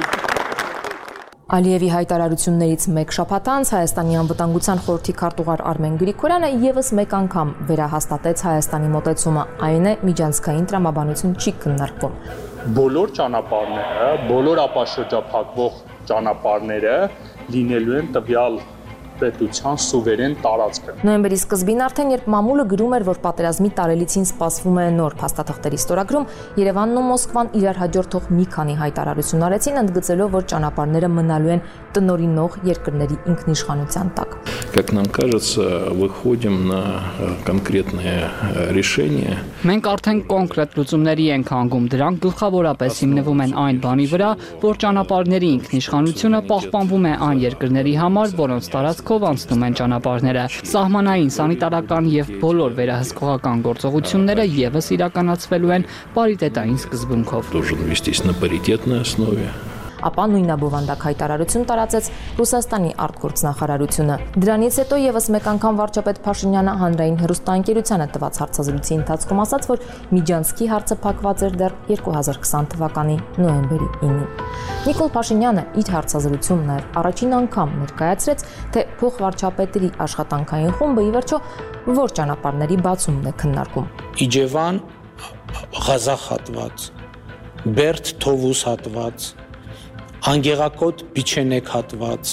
Ալիևի հայտարարություններից մեկ շաբաթ անց Հայաստանի անվտանգության խորհրդի քարտուղար Արմեն Գրիգորյանը եւս մեկ անգամ վերահաստատեց Հայաստանի մոտեցումը, այն է միջանցքային տրամաբանություն չի քննարկվում։ Բոլոր ճանապարհները, բոլոր ապաշրջափակվող ճանապարհները լինելու են տվյալ պետության սուվերեն տարածքը։ Նոյեմբերի սկզբին արդեն, երբ մամուլը գրում էր, որ պատերազմի տարելիցին սպասվում է նոր փաստաթղթերի ստորագրում, Երևանն ու Մոսկվան իրար հաջորդող մի քանի հայտարարություն արեցին, ընդգծելով, որ ճանապարհները մնալու են տնօրինող երկրների ինքնիշխանության տակ։ Как нам кажется, выходим на конкретные решения. Մենք արդեն կոնկրետ լուծումների ենք հանգում, դրանք գլխավորապես հիմնվում են այն բանի վրա, որ ճանապարհների ինքնիշխանությունը պահպանվում է այն երկրների համար, որոնց տարածքով անցնում են ճանապարհները։ Սահմանային, սանիտարական եւ բոլոր վերահսկողական գործողությունները եւս իրականացվելու են պարիտետային սկզբունքով։ Должен вестись на паритетной основе. Ապա նույնաբովանդակ հայտարարություն տարածեց Ռուսաստանի արտգործնախարարությունը։ Դրանից հետո եւս մեկ անգամ վարչապետ Փաշինյանը հանրային հեռուստաընկերությանը տված հարցազրույցի ընթացքում ասաց, որ միջանցքի հարցը փակված էր դեռ 2020 թվականի նոյեմբերի 9-ին։ Նիկոլ Փաշինյանը իր հարցազրույցում նաեւ առաջին անգամ ներկայացրեց, թե փոխվարչապետերի աշխատանքային խումբը ի վերջո որ ճանապարհների բացումն է քննարկում։ Իջևան, Ղազախ հատված, Բերդ Թովուս հատված, Անգեղակոտ Բիչենեկ հատված,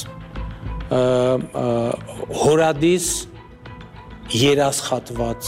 Հորադիս Երաս հատված,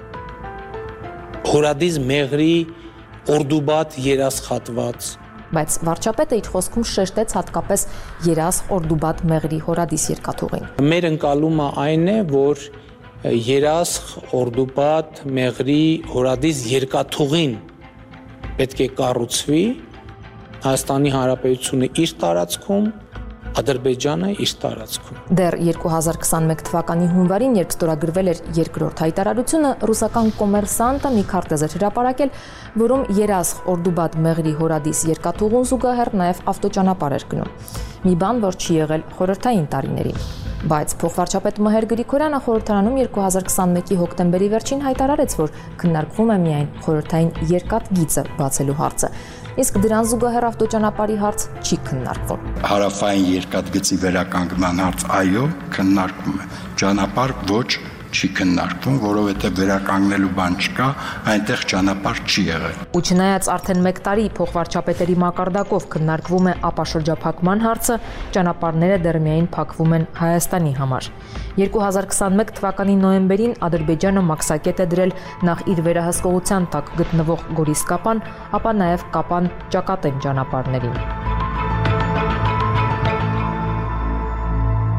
Հորադիս Մեղրի Օրդուբատ Երաս հատված։ Բայց վարչապետը իր խոսքում շեշտեց հատկապես Երաս Օրդուբատ Մեղրի Հորադիս երկաթուղին։ Մեր ընկալումը այն է, որ Երաս Օրդուբատ Մեղրի Հորադիս երկաթուղին պետք է կառուցվի, Հայաստանի Հանրապետությունը իր տարածքում, Ադրբեջանը իր տարածքում։ Դեռ 2021 թվականի հունվարին, երբ ստորագրվել էր երկրորդ հայտարարությունը, ռուսական կոմերսանտը մի քարտեզ էր հրապարակել, որում Երաս Օրդուբատ Մեղրի Հորադիս երկաթուղուն զուգահեռ նաև ավտոճանապարհ էր գնում։ Մի բան, որ չի եղել խորհրդային տարիներին։ Բայց փոխվարչապետ Մհեր Գրիգորյանը խորհրդարանում 2021-ի հոկտեմբերի վերջին հայտարարեց, որ քննարկվում է միայն խորհրդային երկաթգիծը բացելու հարցը, իսկ դրան զուգահեռ ավտոճանապարհի հարց չի քննարկվում։ Հարավային երկաթգծի վերականգնման հարց այո, քննարկվում է։ Ճանապարհ ոչ, չի քննարկվում, որովհետև վերականգնելու բան չկա, այնտեղ ճանապարհ չի եղել։ Ու չնայած արդեն 1 տարի փոխվարչապետերի մակարդակով քննարկվում է ապաշրջափակման հարցը, ճանապարհները դեռ միայն փակվում են Հայաստանի համար։ 2021 թվականի նոյեմբերին Ադրբեջանը մաքսակետ է դրել նախ իր վերահսկողության տակ գտնվող Գորիս-Կապան, ապա նաև Կապան-Ճակատեն ճանապարհներին։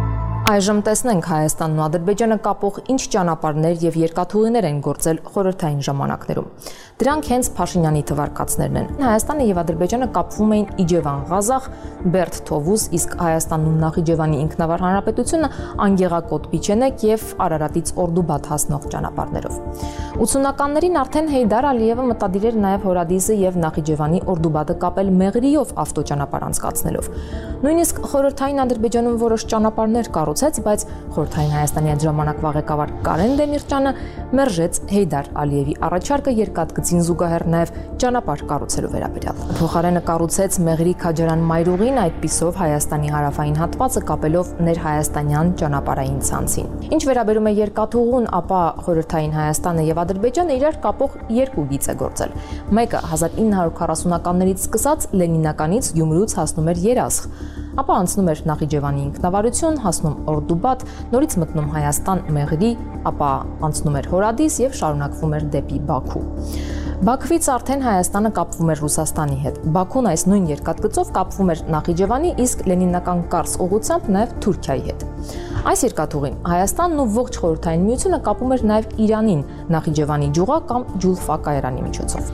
Այժմ տեսնենք Հայաստանն ու Ադրբեջանը կապող ինչ ճանապարհներ եւ երկաթուղիներ են գործել խորհրդային ժամանակներում։ Դրանք հենց Փաշինյանի թվարկածներն են։ Հայաստանը եւ Ադրբեջանը կապվում էին Իջևան-Ղազախ, Բերդ-Թովուզ, իսկ Հայաստանն ու Նախիջևանի ինքնավար հանրապետությունը Անգեղակոտ-Պիչենեկ եւ Արարատից Օրդուբադ հասնող ճանապարհներով։ 80-ականներին արդեն Հեյդար Ալիևը մտադիր էր նաեւ Հորադիզը եւ Նախիջևանի Օրդուբադը կապել Մեղրիով ավտոճանապարհ անցկացնելով։ Նույնիսկ խորհրդային Ադրբեջանում որոշ ճանապարհներ կառուցեց, բայց խորհրդային Հայաստանի այդ ժամանակվա ղեկավար Կարեն Դեմիրճյանը մերժեց Հեյդար Ալիևի առաջարկը երկաթգծին զուգահեռ նաև ճանապարհ կառուցելու վերաբերյալ։ Փոխարենը կառուցեց Մեղրի Քաջարան մայրուղին, այդպիսով Հայաստանի հարավային հատվածը կապելով ներհայաստանյան ճանապարհային ցանցին։ Ինչ վերաբերում է երկաթուղուն, ապա խորհրդային Հայաստանը եւ Ադրբեջանը իրար կապող երկու գիծ է գործել։ Մեկը 1940-ականներից սկսած Լենինականից Գյումրուց հասնում էր Երասխ, ապա անցնում էր Նախիջևանի ինքնավարություն, հասնում Օրդուբադ, նորից մտնում Հայաստան Մեղրի, ապա անցնում էր Հորադիս եւ շարունակվում էր դեպի Բաքու։ Բաքվից արդեն Հայաստանը կապվում էր Ռուսաստանի հետ։ Բաքուն այս նույն երկաթգծով կապվում էր Նախիջևանի, իսկ Լենինական Կարս ուղղությամբ նաև Թուրքիայի հետ։ Այս երկաթուղին Հայաստանն ու ողջ խորհրդային միությունը կապում էր նաև Իրանին Նախիջևանի ջուղա կամ Ջուլֆա կայարանի միջոցով։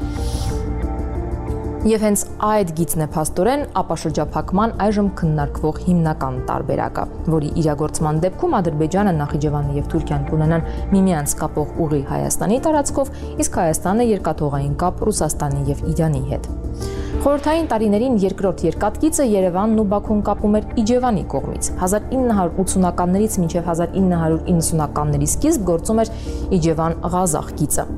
Եվ հենց այդ գիծն է փաստորեն ապաշրջափակման այժմ քննարկվող հիմնական տարբերակը, որի իրագործման դեպքում Ադրբեջանը, Նախիջևանը եւ Թուրքիան կունենան միմյանց կապող ուղի Հայաստանի տարածքով, իսկ Հայաստանը երկաթուղային կապ Ռուսաստանի եւ Իրանի հետ։ Խորհրդային տարիներին երկրորդ երկաթգիծը Երևանն ու Բաքուն կապում էր Իջևանի կողմից։ 1980-ականներից մինչև 1990-ականների սկիզբ գործում էր Իջևան-Ղազախ գիծը։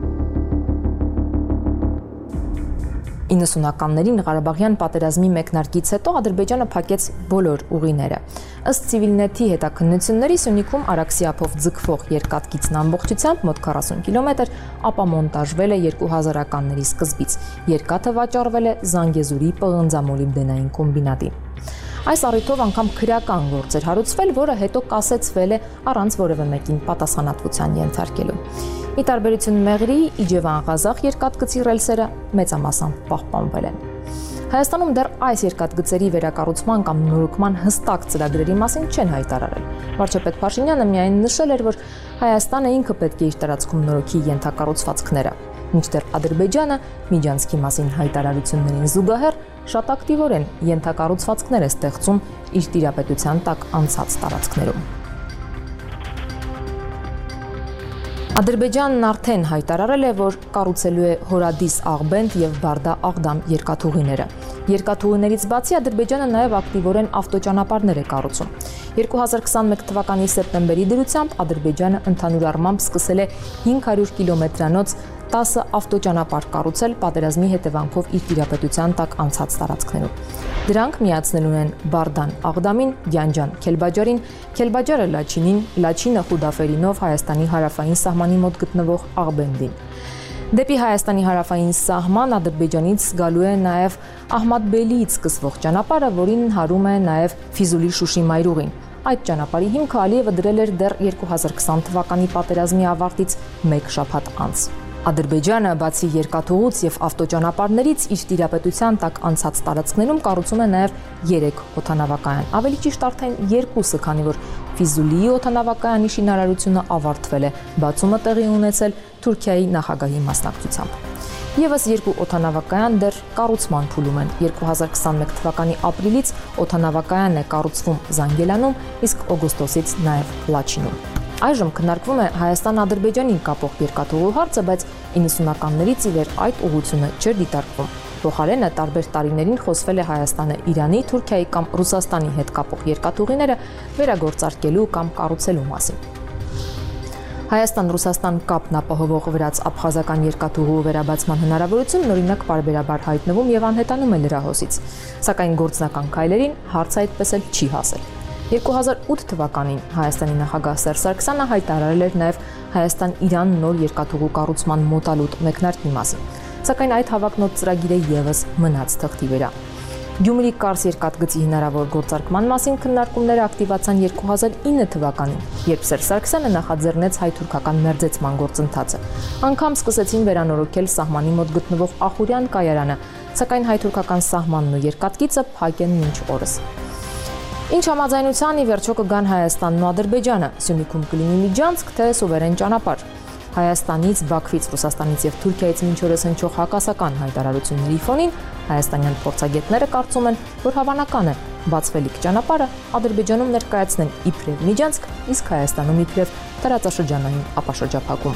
90-ականներին Ղարաբաղյան պատերազմի մեկնարկից հետո Ադրբեջանը փակեց բոլոր ուղիները։ Ըստ Civilnet-ի հետաքննությունների Սյունիքում Արաքսիափով ձգվող երկաթգիծն ամբողջությամբ մոտ 40 կիլոմետր ապամոնտաժվել է 2000-ականների սկզբից։ Երկաթը վաճառվել է Զանգեզուրի պղնձամոլիբդենային կոմբինատին։ Այս առիթով անգամ քրեական գործ էր հարուցվել, որը հետո կասեցվել է առանց որևէ մեկին պատասխանատվության ենթարկելու։ Ի տարբերություն Մեղրի, Իջևան-Ղազախ երկաթգծի ռելսերը մեծամասամբ պահպանվել են։ Հայաստանում դեռ այս երկաթգծերի վերակառուցման կամ նորոգման հստակ ծրագրերի մասին չեն հայտարարել։ Վարչապետ Փաշինյանը միայն նշել էր, որ Հայաստանը ինքը պետք է իր տարածքում նորոգի ենթակառուցվածքները, մինչդեռ Ադրբեջանը միջանցքի մասին հայտարարություններին զուգահեռ շատ ակտիվորեն ենթակառուցվածքներ է ստեղծում իր տիրապետության տակ անցած տարածքներում։ Ադրբեջանն արդեն հայտարարել է, որ կառուցելու է Հորադիս-Աղբենդ եւ Բարդա-Աղդամ երկաթուղիները։ Երկաթուղիներից բացի Ադրբեջանը նաև ակտիվորեն ավտոճանապարհներ է կառուցում։ 2021 թվականի սեպտեմբերի դրությամբ Ադրբեջանը ընդհանուր առմամբ սկսել է 500 կիլոմետրանոց 10 ավտոճանապարհ կառուցել պատերազմի հետևանքով իր տիրապետության տակ անցած տարածքներում։ Դրանք միացնելու են Բարդան Աղդամին, Գյանջան Քելբաջարին, Քելբաջարը Լաչինին, Լաչինը Խուդաֆերինով Հայաստանի հարավային սահմանի մոտ գտնվող Աղբենդին։ Դեպի Հայաստանի հարավային սահման Ադրբեջանից գալու է նաև Ահմադբելիից սկսվող ճանապարհը, որին հարում է նաև Ֆիզուլի-Շուշի մայրուղին։ Այդ ճանապարհի հիմքը Ալիևը դրել էր դեռ 2020 թվականի պատերազմի ավարտից 1 շաբաթ անց։ Ադրբեջանը բացի երկաթուղուց եւ ավտոճանապարհներից իր տիրապետության տակ անցած տարածքներում կառուցում է նաեւ 3 օդանավակայան, ավելի ճիշտ արդեն 2-ը, քանի որ Ֆիզուլիի օդանավակայանի շինարարությունը ավարտվել է, բացումը տեղի ունեցել Թուրքիայի նախագահի մասնակցությամբ։ Եվս 2 օդանավակայան դեռ կառուցման փուլում են։ 2021 թվականի ապրիլից օդանավակայանն է կառուցվում Զանգելանում, իսկ օգոստոսից նաեւ Լաչինում։ Այժմ քննարկվում է Հայաստան-Ադրբեջանին կապող երկաթուղու հարցը, բայց 90-ականներից ի վեր այդ ուղղությունը չէր դիտարկվում։ Փոխարենը տարբեր տարիներին խոսվել է Հայաստանը Իրանի, Թուրքիայի կամ Ռուսաստանի հետ կապող երկաթուղիները վերագործարկելու կամ կառուցելու մասին։ Հայաստան-Ռուսաստան կապն ապահովող վրաց-աբխազական երկաթուղու վերաբացման հնարավորությունն օրինակ պարբերաբար հայտնվում եւ անհետանում է լրահոսից, սակայն գործնական քայլերին հարցը այդպես էլ չի հասել։ 2008 թվականին Հայաստանի նախագահ Սերժ Սարգսյանը հայտարարել էր նաև Հայաստան-Իրան նոր երկաթուղու կառուցման մոտալուտ մեկնարկի մասին, սակայն այդ հավակնոտ ծրագիրը եւս մնաց թղթի վրա։ Գյումրի-Կարս երկաթգծի հնարավոր գործարկման մասին քննարկումները ակտիվացան 2009 թվականին, երբ Սերժ Սարգսյանը նախաձեռնեց հայ-թուրքական մերձեցման գործընթացը։ Անգամ սկսեցին վերանորոգել սահմանի մոտ գտնվող Ախուրյան կայարանը, սակայն հայ-թուրքական սահմանն ու երկաթգիծը փակ են մինչ օրս։ Ինչ համաձայնության ի վերջո կգան Հայաստանն ու Ադրբեջանը, Սյունիքում կլինի միջանցք, թե սուվերեն ճանապարհ։ Հայաստանից, Բաքվից, Ռուսաստանից եւ Թուրքիայից մինչ օրս հնչող հակասական հայտարարությունների ֆոնին հայաստանյան փորձագետները կարծում են, որ հավանական է բացվելիք ճանապարհը Ադրբեջանում ներկայացնել իբրև միջանցք, իսկ Հայաստանում իբրև տարածաշրջանային ապաշրջափակում։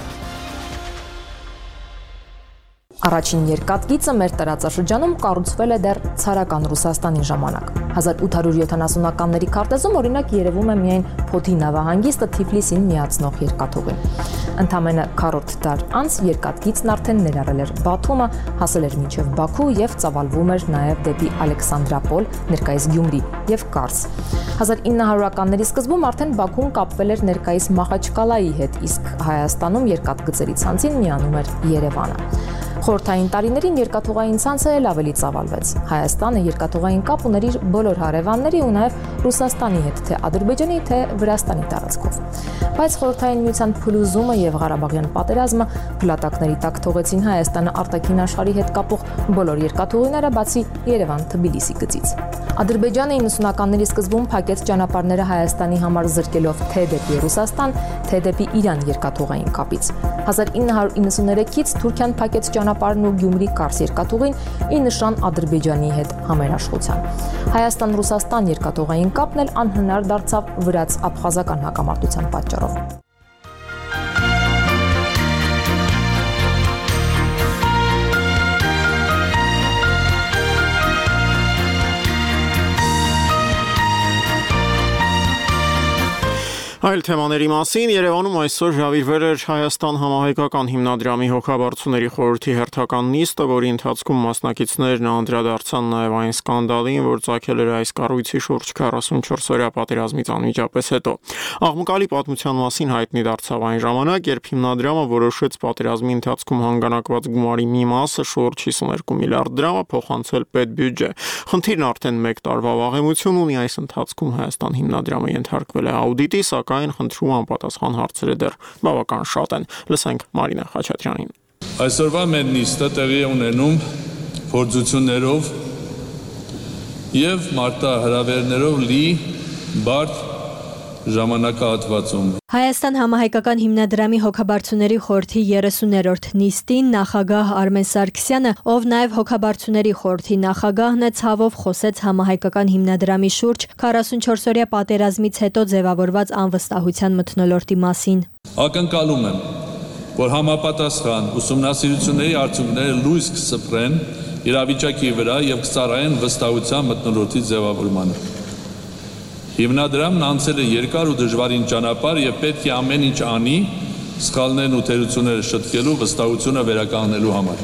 Առաջին երկաթգիծը մեր տարածաշրջանում կառուցվել է դեռ ցարական Ռուսաստանի ժամանակ։ 1870-ականների քարտեզում օրինակ երևում է միայն Փոթի նավահանգիստը Թիֆլիսին միացնող երկաթուղին։ Ընդամենը 4 դար անց երկաթգիծն արդեն ներառել էր Բաթումը, հասել էր մինչև Բաքու եւ ծավալվում էր նաեւ դեպի Ալեքսանդրապոլ, ներկայիս Գյումրի եւ Կարս։ 1900-ականների սկզբում արդեն Բաքուն կապվել էր ներկայիս Մախաչկալայի հետ, իսկ Հայաստանում երկաթգծերի ցանցին միանում էր Երևանը։ Խորհրդային տարիներին երկաթուղային ցանցը էլ ավելի ծավալվեց։ Հայաստանը երկաթուղային կապ ուներ իր բոլոր հարևանների ու նաև Ռուսաստանի հետ, թե Ադրբեջանի, թե Վրաստանի տարածքով։ Բայց Խորհրդային միության փլուզումը եւ Ղարաբաղյան պատերազմը փլատակների տակ թողեցին Հայաստանը արտաքին աշխարհի հետ կապող բոլոր երկաթուղիները, բացի Երևան-Թբիլիսի գծից։ Ադրբեջանը 90-ականների սկզբում փակեց ճանապարհները Հայաստանի համար զրկելով թե դեպի Ռուսաստան, թե դեպի Իրան երկաթուղային կապից։ 1993-ից Թուրքիան փակեց ճանապարհն ու Գյումրի-Կարս երկաթուղին ի նշան Ադրբեջանի հետ համերաշխության։ Հայաստան-Ռուսաստան երկաթուղային կապն էլ անհնար դարձավ վրաց-աբխազական հակամարտության պատճառով։ Այլ թեմաների մասին Երևանում այսօր հրավիրվել էր Հայաստան համահայկական հիմնադրամի հոգաբարձուների խորհրդի հերթական նիստը, որի ընթացքում մասնակիցներն անդրադարձան նաև այն սկանդալին, որ ծագել էր այս կառույցի շուրջ 44-օրյա պատերազմից անմիջապես հետո։ Աղմկալի պատմության մասին հայտնի դարձավ այն ժամանակ, երբ հիմնադրամը որոշեց պատերազմի ընթացքում հանգանակված գումարի մի մասը շուրջ 52 միլիարդ դրամը փոխանցել պետբյուջե։ Խնդիրն արդեն 1 տարվա վաղեմություն ունի, այս ընթացքում Հայաստան հիմնադրամը ենթարկվել է աուդիտի, սակայն խնդրում անպատասխան հարցերը դեռ բավական շատ են։ Լսենք Մարինա Խաչատրյանին։ Այսօրվա մեր նիստը տեղի է ունենում փորձություններով եւ մարտահրավերներով լի բարդ ժամանակահատվածում։ Հայաստան համահայկական հիմնադրամի հոգաբարձուների խորհրդի 30-րդ նիստին նախագահ Արմեն Սարգսյանը, ով նաև հոգաբարձուների խորհրդի նախագահն է, ցավով խոսեց համահայկական հիմնադրամի շուրջ 44-օրյա պատերազմից հետո ձևավորված անվստահության մթնոլորտի մասին։ Ակնկալում եմ, որ համապատասխան ուսումնասիրությունների արդյունքները լույս կսփռեն իրավիճակի վրա եւ կծառայեն վստահության մթնոլորտի ձևավորմանը։ Հիմնադրամն անցել է երկար ու դժվարին ճանապարհ եւ պետք է ամեն ինչ անի սխալներն ու թերությունները շտկելու վստահությունը վերականգնելու համար։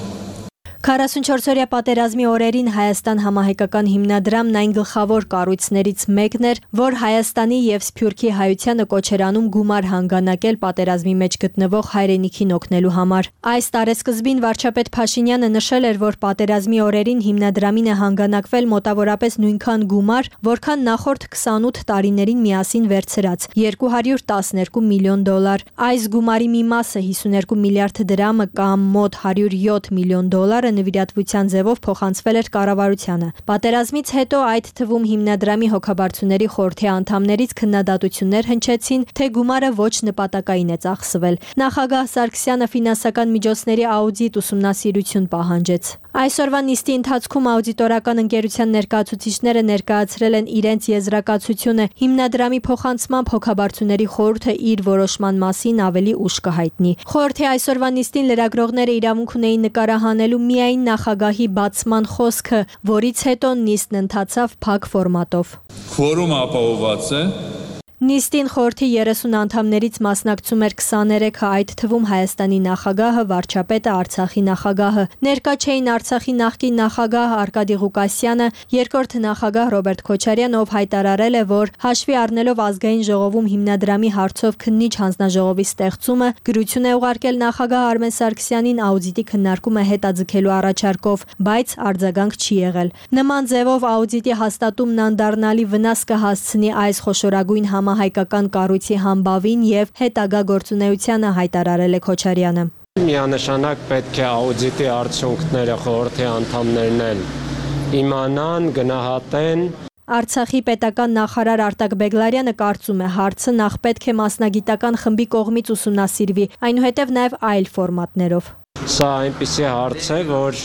44-օրյա պատերազմի օրերին Հայաստան համահայկական հիմնադրամն այն գլխավոր կառույցներից մեկն էր, որ Հայաստանի եւ Սփյուռքի հայությանը կոչ էր անում գումար հանգանակել պատերազմի մեջ գտնվող հայրենիքին օգնելու համար։ Այս տարեսկզբին վարչապետ Փաշինյանը նշել էր, որ պատերազմի օրերին հիմնադրամին է հանգանակվել մոտավորապես նույնքան գումար, որքան նախորդ 28 տարիներին միասին վերցրած՝ $212 միլիոն։ Այս գումարի մի մասը 52 միլիարդ դրամը կամ մոտ $107 միլիոն նվիրատվության ձևով փոխանցվել էր կառավարությանը։ Պատերազմից հետո այդ թվում հիմնադրամի հոգաբարձուների խորհրդի անդամներից քննադատություններ հնչեցին, թե գումարը ոչ նպատակային է ծախսվել։ Նախագահ Սարգսյանը ֆինանսական միջոցների աուդիտ ուսումնասիրություն պահանջեց։ Այսօրվա նիստի ընթացքում աուդիտորական ընկերության ներկայացուցիչները ներկայացրել են իրենց եզրակացությունը հիմնադրամի փոխանցմամբ հոգաբարձուների խորհուրդը իր որոշման մասին ավելի ուշ կհայտնի։ Խորհրդի այսօրվա նիստին լրագրողները իրավունք ունեին նկարահանելու միայն նախագահի բացման խոսքը, որից հետո նիստն ընթացավ փակ ֆորմատով։ Քվորումը ապահովված է։ Նիստին խորհրդի 30 անդամներից մասնակցում էր 23-ը, այդ թվում Հայաստանի նախագահը, վարչապետը, Արցախի նախագահը։ Ներկա չէին Արցախի նախկին նախագահ Արկադի Ղուկասյանը, երկրորդ նախագահ Ռոբերտ Քոչարյանը, ով հայտարարել է, որ հաշվի առնելով ազգային ժողովում հիմնադրամի հարցով քննիչ հանձնաժողովի ստեղծումը, գրություն է ուղարկել նախագահ Արմեն Սարգսյանին աուդիտի քննարկումը հետաձգելու առաջարկով, բայց արձագանք չի եղել։ Նման ձևով աուդիտի հաստատումն անդառնալի վնաս կհասցնի այս խոշորագույն հայկական կառույցի համբավին եւ հետագա գործունեությանը, հայտարարել է Քոչարյանը։ Միանշանակ պետք է աուդիտի արդյունքները խորհրդի անդամներն էլ իմանան, գնահատեն։ Արցախի պետական նախարար Արտակ Բեգլարյանը կարծում է, հարցը նախ պետք է մասնագիտական խմբի կողմից ուսումնասիրվի, այնուհետև նաև այլ ֆորմատներով։ Սա այնպիսի հարց է, որ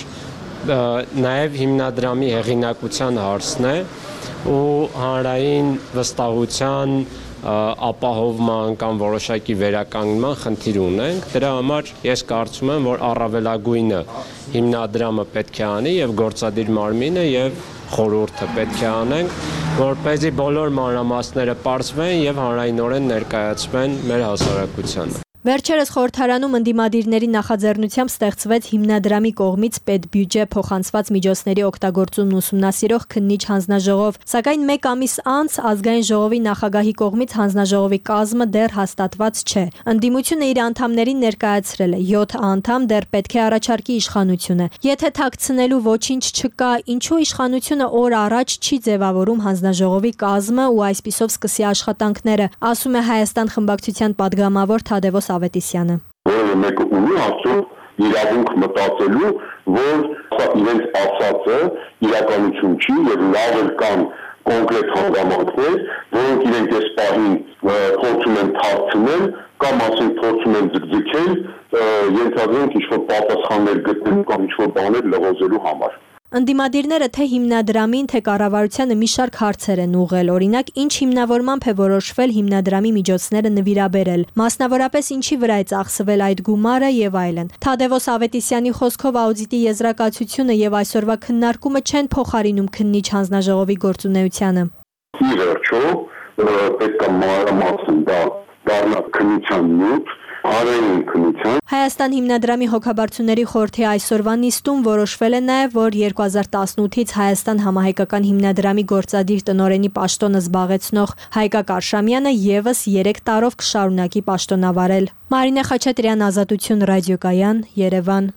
նաև հիմնադրամի հեղինակության հարցն է ու հանրային վստահության ապահովման կամ որոշակի վերականգնման խնդիր ունենք։ Դրա համար ես կարծում եմ, որ առավելագույնը հիմնադրամը պետք է անի եւ գործադիր մարմինը եւ խորհուրդը պետք է անենք, որպեսզի բոլոր մանրամասները պարզվեն եւ հանրայնորեն ներկայացվեն մեր հասարակությանը։ Վերջերս խորհրդարանում ընդդիմադիրների նախաձեռնությամբ ստեղծվեց հիմնադրամի կողմից պետբյուջե փոխանցված միջոցների օգտագործումն ուսումնասիրող քննիչ հանձնաժողով, սակայն մեկ ամիս անց ազգային ժողովի նախագահի կողմից հանձնաժողովի կազմը դեռ հաստատված չէ։ Ընդդիմությունը իր անդամներին ներկայացրել է 7 անդամ դեռ պետք է առաջարկի իշխանությունը։ Եթե թաքցնելու ոչինչ չկա, ինչու իշխանությունը օր առաջ չի ձևավորում հանձնաժողովի կազմը ու այսպիսով սկսի աշխատանքները, ասում է Հայաստան խմբակցության падգամավոր Թադևոս Ավետիսյանը։ Որը մեկը ունի արդյոք իրավունք մտածելու, որ իրենց ասածը իրականություն չի եւ լավ էլ կան կոնկրետ հանգամանքներ, որոնք իրենք այս պահին փորձում են թաքցնել կամ ասենք փորձում են ձգձգել, ենթադրենք ինչ-որ պատասխաններ գտնելու կամ ինչ-որ բաներ լղոզելու համար։ Ընդդիմադիրները թե հիմնադրամին, թե կառավարությանը մի շարք հարցեր են ուղղել, օրինակ ինչ հիմնավորմամբ է որոշվել հիմնադրամի միջոցները նվիրաբերել, մասնավորապես ինչի վրա է ծախսվել այդ գումարը եւ այլն։ Թադևոս Ավետիսյանի խոսքով աուդիտի եզրակացությունը եւ այսօրվա քննարկումը չեն փոխարինում քննիչ հանձնաժողովի գործունեությանը։ Ի վերջո, պետք է մանրամասն դառնա քննության նյութ, հանրային քննության։ Հայաստան հիմնադրամի հոգաբարձուների խորհրդի այսօրվա նիստում որոշվել է նաև, որ 2018-ից Հայաստան համահայկական հիմնադրամի գործադիր տնօրենի պաշտոնը զբաղեցնող Հայկակ Արշամյանը եւս 3 տարով կշարունակի պաշտոնավարել։ Մարինե Խաչատրյան, Ազատություն ռադիոկայան, Երևան։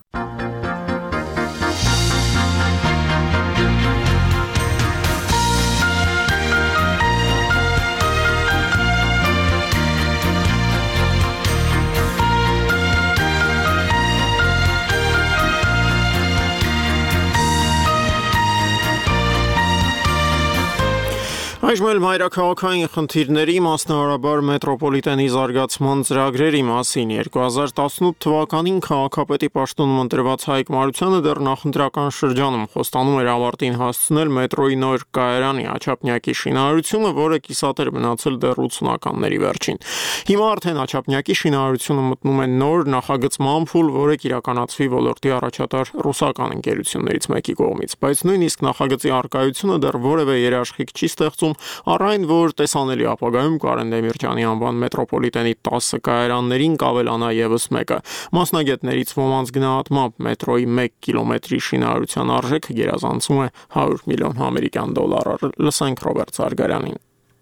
Այժմ էլ մայրաքաղաքային խնդիրների, մասնավորաբար մետրոպոլիտենի զարգացման ծրագրերի մասին 2018 թվականին քաղաքապետի պաշտոնում ընտրված Հայկ Մարությանը դեռ նախընտրական շրջանում խոստանում էր ավարտին հասցնել մետրոյի նոր կայարանի Աչափնյակի շինարարությունը, որը կիսատ էր մնացել դեռ 80-ականների վերջին։ Հիմա արդեն Աչափնյակի շինարարությունը մտնում է նոր նախագծման փուլ, որը կիրականացվի ոլորտի առաջատար ռուսական ընկերություններից մեկի կողմից, բայց նույնիսկ նախագծի արկայությունը դեռ որևէ երաշխիք չի ստեղծում, առ այն, որ տեսանելի ապագայում Կարեն Դեմիրճյանի անվան մետրոպոլիտենի 10 կայարաններին կավելանա եւս մեկը։ Մասնագետներից ոմանց գնահատմամբ մետրոյի 1 կիլոմետրի շինարարության արժեքը գերազանցում է $100 միլիոն ամերիկյան դոլար։ Լսենք Ռոբերտ Զարգարյանին։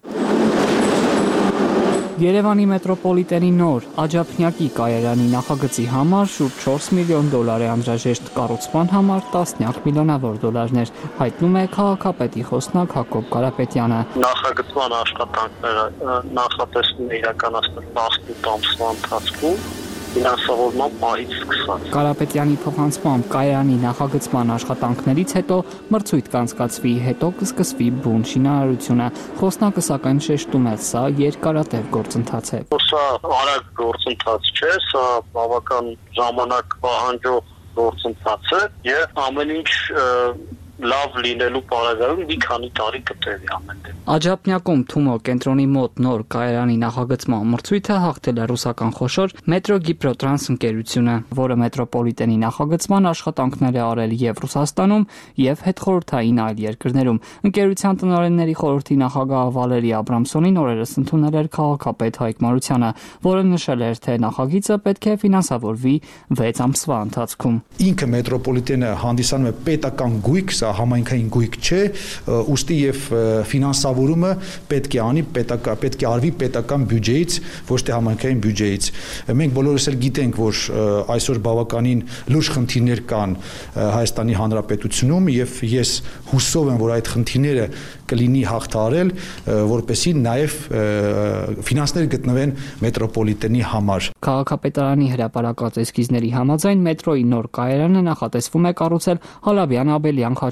Երևանի մետրոպոլիտենի նոր Աջափնյակի կայարանի նախագծի համար շուրջ $4 միլիոն է անհրաժեշտ, կառուցման համար տասնյակ միլիոնավոր դոլարներ, հայտնում է քաղաքապետի խոսնակ Հակոբ Կարապետյանը։ Նախագծման աշխատանքները նախատեսվում է իրականացնել 18 ամսվա ընթացքում ֆինանսավորման պահից սկսած։ Կարապետյանի փոխանցմամբ կայարանի նախագծման աշխատանքներից հետո մրցույթ կանցկացվի, հետո կսկսվի բուն շինարարությունը։ Խոսնակը սակայն շեշտում է, սա երկարատև գործընթաց է։ Սա արագ գործընթաց չէ, սա բավական ժամանակ պահանջող գործընթաց է եւ ամեն ինչ լավ լինելու պարագայում մի քանի տարի կտևի ամեն դեպքում։ Աջափնյակում Թումո կենտրոնի մոտ նոր կայարանի նախագծման մրցույթը հաղթել է ռուսական խոշոր Մետրոգիպրոտրանս ընկերությունը, որը մետրոպոլիտենի նախագծման աշխատանքներ է արել եւ Ռուսաստանում եւ հետխորհրդային այլ երկրներում։ Ընկերության տնօրենների խորհրդի նախագահ Վալերի Աբրամսոնին օրերս ընդունել էր քաղաքապետ Հայկ Մարությանը, որը նշել էր, թե նախագիծը պետք է ֆինանսավորվի 6 ամսվա ընթացքում։ Ինքը մետրոպոլիտենը հանդիսանում է պետական գույք, սա համայնքային գույք չէ, ուստի եւ ֆինանսավորումը պետք է անի պետք է արվի պետական բյուջեից, ոչ թե համայնքային բյուջեից։ Մենք բոլորս էլ գիտենք, որ այսօր բավականին լուրջ խնդիրներ կան Հայաստանի Հանրապետությունում եւ ես հուսով եմ, որ այդ խնդիրները կլինի հաղթահարել, որպեսզի նաեւ ֆինանսներ գտնվեն մետրոպոլիտենի համար։ Քաղաքապետարանի հրապարակած էսքիզների համաձայն մետրոյի նոր կայարանը նախատեսվում է կառուցել Հալաբյան-Աբելյան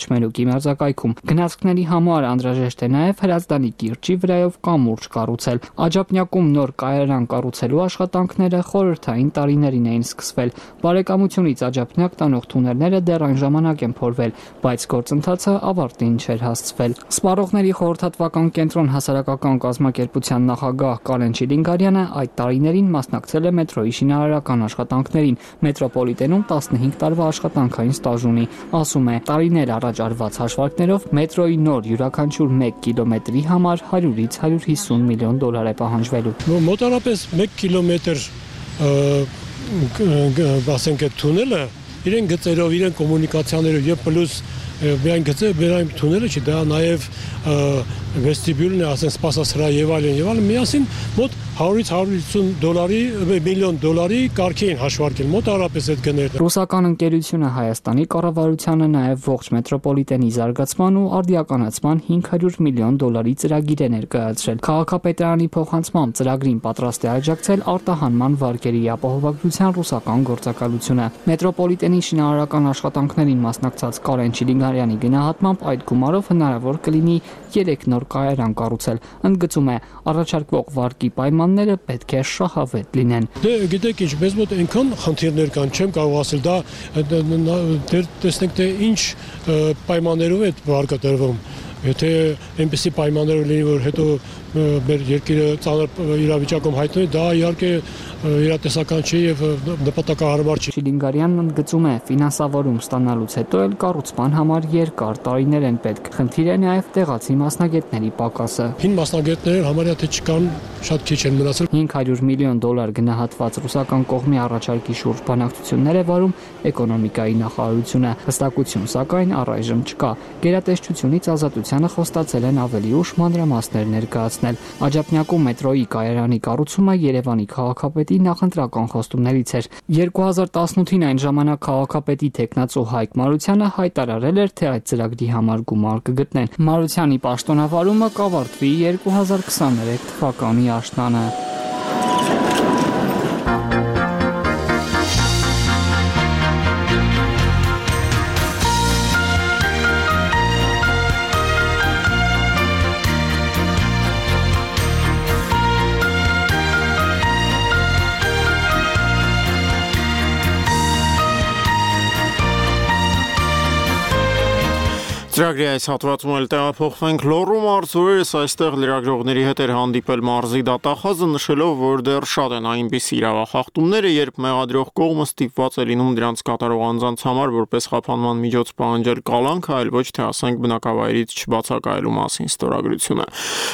Ոչմերուկի մերձակայքում։ Գնացքների համար անհրաժեշտ է նաև Հրազդանի կիրճի վրայով կամուրջ կառուցել։ Աջափնյակում նոր կայարան կառուցելու աշխատանքները խորհրդային տարիներին էին սկսվել։ Բարեկամությունից Աջափնյակ տանող թունելները դեռ այն ժամանակ են փորվել, բայց գործընթացը ավարտին չէր հասցվել։ Սպառողների խորհրդատվական կենտրոն հասարակական կազմակերպության նախագահ Կարեն Չիլինգարյանը այդ տարիներին մասնակցել է մետրոյի շինարարական աշխատանքներին։ Մետրոպոլիտենում 15 տարվա աշխատանքային ստաժ ունի։ Ասում է, տարիներ առաջ արված հաշվարկներով մետրոյի նոր յուրաքանչյուր 1 կիլոմետրի համար 100-ից 150 միլիոն դոլար է պահանջվելու։ Մոտավորապես 1 կիլոմետր ասենք այդ թունելը իրեն գծերով, իրեն կոմունիկացիաներով եւ պլյուս միայն գծեր, միայն թունելը չի, դա նաև վեստիբյուլն է, ասենք սպասասրահ եւ այլն միասին մոտ 100-ից 150 միլիոն դոլարի կարգի են հաշվարկել մոտավորապես այդ գներն։ Ռուսական ընկերությունը Հայաստանի կառավարությանը նաև ողջ մետրոպոլիտենի զարգացման ու արդիականացման 500 միլիոն դոլարի ծրագիր է ներկայացրել։ Քաղաքապետարանի փոխանցմամբ ծրագրին պատրաստ է աջակցել արտահանման վարկերի ապահովագրության ռուսական գործակալությունը։ Մետրոպոլիտենի շինարարական աշխատանքներին մասնակցած Կարեն Չիլինգարյանի գնահատմամբ այդ գումարով հնարավոր կլինի 3 նոր կայարան կառուցել։ Ընդգծում է, առաջարկվող վարկի պայմանները պետք է շահավետ լինեն։ Դե գիտեք ինչ, մեզ մոտ այնքան խնդիրներ կան, չեմ կարող ասել, դա տեսնենք թե ինչ պայմաններով է վարկը տրվում։ Եթե այնպեսի պայմաններով լինի, որ հետո մեր երկիրը ծանր իրավիճակում հայտնվի, դա իհարկե իրատեսական չի եւ նպատակահարմար չի։ Չիլինգարյանն ընդգծում է, ֆինանսավորում ստանալուց հետո էլ կառուցման համար երկար տարիներ են պետք։ Խնդիր է նաեւ տեղացի մասնագետների պակասը։ Հին մասնագետներ համարյա թե չկան, շատ քիչ են մնացել։ 500 միլիոն դոլար գնահատված ռուսական կողմի առաջարկի շուրջ բանակցություններ է վարում էկոնոմիկայի նախարարությունը։ Հստակություն սակայն առայժմ չկա։ Գերատեսչությունից ազատությանը խոստացել են ավելի ուշ մանրամասներ ներկայացնել։ Աջափնյակում մետրոյի կայարանի կառուցումը Երևանի քաղաքապետի նախընտրական խոստումներից էր։ 2018-ին այն ժամանակ քաղաքապետի տեխնացու Հայկ Մարությանը հայտարարել էր, թե այդ ծրագրի համար գումար կգտնեն։ Մարությանի պաշտոնավարումը կավարտվի 2023 թվականի աշնանը։ Ծրագրի այս հատվածում էլ տեղափոխվենք Լոռու մարզուրերս այստեղ լրագրողների հետ էր հանդիպել մարզի դատախազը, նշելով, որ դեռ շատ են այնպիսի իրավախախտումները, երբ մեղադրող կողմը ստիպված է լինում դրանց կատարող անձանց համար որպես խափանման միջոց պահանջել կալանքը, այլ ոչ թե ասենք բնակավայրից չբացակայելու մասին ստորագրությունը։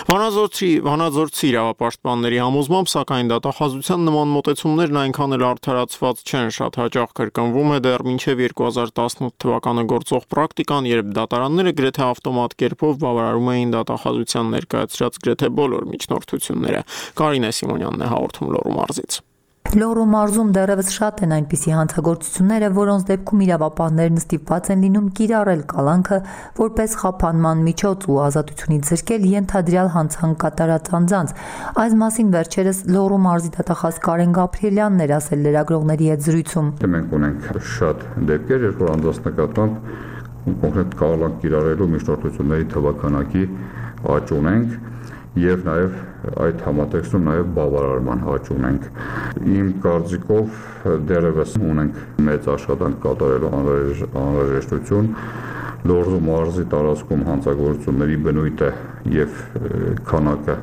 Վանաձորցի իրավապաշտպանների համոզմամբ, սակայն դատախազության նման մոտեցումներն այնքան էլ արդարացված չեն, շատ հաճախ կրկնվում է դեռ մինչև 2018 թվականը գործող պրակտիկան, երբ դատարանները գրեթե ավտոմատ կերպով բավարարում էին դատախազության ներկայացրած գրեթե բոլոր միջնորդությունները։ Կարինե Սիմոնյանն է հաղորդում Լոռու մարզից։ Լոռու մարզում դեռևս շատ են այնպիսի հանցագործությունները, որոնց դեպքում իրավապահներն ստիպված են լինում կիրառել կալանքը որպես խափանման միջոց ու ազատությունից զրկել ենթադրյալ հանցանք կատարած անձանց։ Այս մասին վերջերս Լոռու մարզի դատախազ Կարեն Գաբրիելյանն էր ասել լրագրողների հետ զրույցում։ Մենք ունենք շատ դեպքեր, երբ որ անձանց նկատմամբ կոնկրետ կալանք կիրառելու միջնորդությունների թվականակի աճ ունենք եւ նաեւ այդ համատեքստում նաեւ բավարարման աճ ունենք։ Իմ կարծիքով դեռևս ունենք մեծ աշխատանք կատարելու անհրաժեշտություն Լոռու մարզի տարածքում հանցագործությունների բնույթը եւ քանակը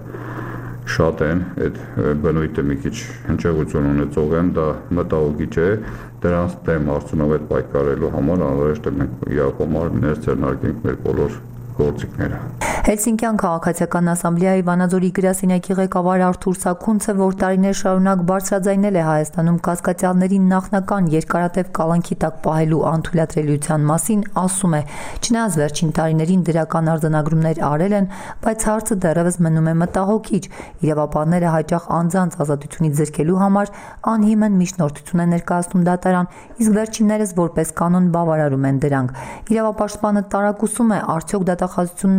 շատ են, այդ բնույթը մի քիչ հնչեղություն ունեցող են, դա մտահոգիչ է, դրանց դեմ արդյունավետ պայքարելու համար անհրաժեշտ է մենք իրավապահներ ձեռնարկենք մեր բոլոր գործիքները։ Հելսինկյան քաղաքացիական ասամբլեայի Վանաձորի գրասենյակի ղեկավար Արթուր Սաքունցը, որ տարիներ շարունակ բարձրաձայնել է Հայաստանում կասկածյալներին նախնական երկարատև կալանքի տակ պահելու անթույլատրելիության մասին, ասում է. չնայած վերջին տարիներին դրական արձանագրումներ արել են, բայց հարցը դեռևս մնում է մտահոգիչ։ Իրավապահները հաճախ անձանց ազատությունից զրկելու համար անհիմն միջնորդություն են ներկայացնում դատարան, իսկ վերջիններս որպես կանոն բավարարում են դրանք։ Իրավապաշտպանը տարակուսում է, արդյոք դատախազությունն ուսումնասիրել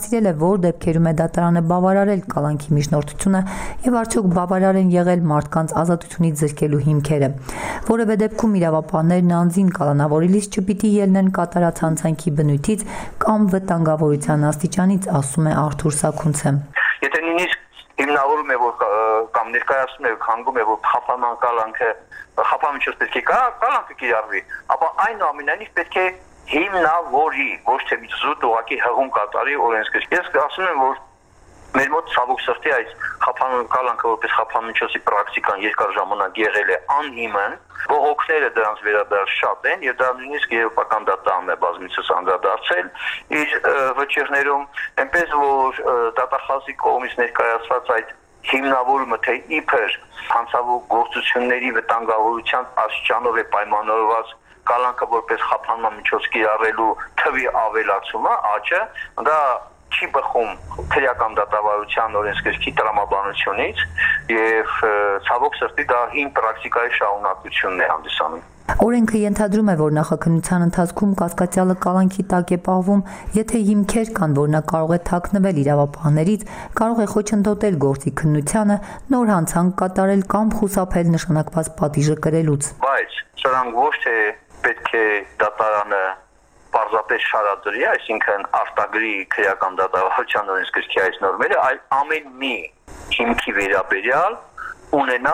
ուսումնասիրել է, որ դեպքերում է դատարանը բավարարել կալանքի միջնորդությունը եւ արդյոք բավարար են եղել մարդկանց ազատությունից զրկելու հիմքերը։ Որևէ դեպքում իրավապահներն անձին կալանավորելիս չպիտի ելնեն կատարած հանցանքի բնույթից կամ վտանգավորության աստիճանից, ասում է Արթուր Սաքունցը։ Եթե նույնիսկ հիմնավորում է կամ ներկայացնում է հանգում է որ խափանման կալանքը խափամիջոց պետք է կալանքը կիրառվի, ապա այնուամենայնիվ պետք է հիմնավորի, ոչ թե զուտ ուղղակի հղում կատարի օրենսգիր։ Ես ասում եմ, որ մեր մոտ ցավոք սրտի այս խափանման կալանքը որպես խափամիջոցի պրակտիկան երկար ժամանակ եղել է անհիմն, բողոքները դրանց վերաբերյալ շատ են եւ դա նույնիսկ եվրոպական դատարանն է բազմիցս անդրադարձել իր վճիռներում, այնպես որ դատախազի կողմից ներկայացված այդ հիմնավորումը թե իբր հանցավոր գործությունների վտանգավորության աստիճանով է պայմանավորված կալանքը որպես խափանման միջոց կիրառելու թվի ավելացումը, աճը, դա չի բխում քրեական դատավարության օրենսգրքի տրամաբանությունից եւ ցավոք սրտի դա հին պրակտիկայի շարունակությունն է հանդիսանում։ Օրենքը ենթադրում է, որ նախաքննության ընթացքում կասկածյալը կալանքի տակ է պահվում, եթե հիմքեր կան, որ նա կարող է թաքնվել իրավապահներից, կարող է խոչընդոտել գործի քննությանը, նոր հանցանք կատարել կամ խուսափել նշանակված պատիժը կրելուց։ Բայց սրանք ոչ թե պետք է դատարանը պարզապես շարադրի, այսինքն արտագրի քրեական դատավարության օրենսգրքի այս նորմերը, այլ ամեն մի հիմքի վերաբերյալ ունենա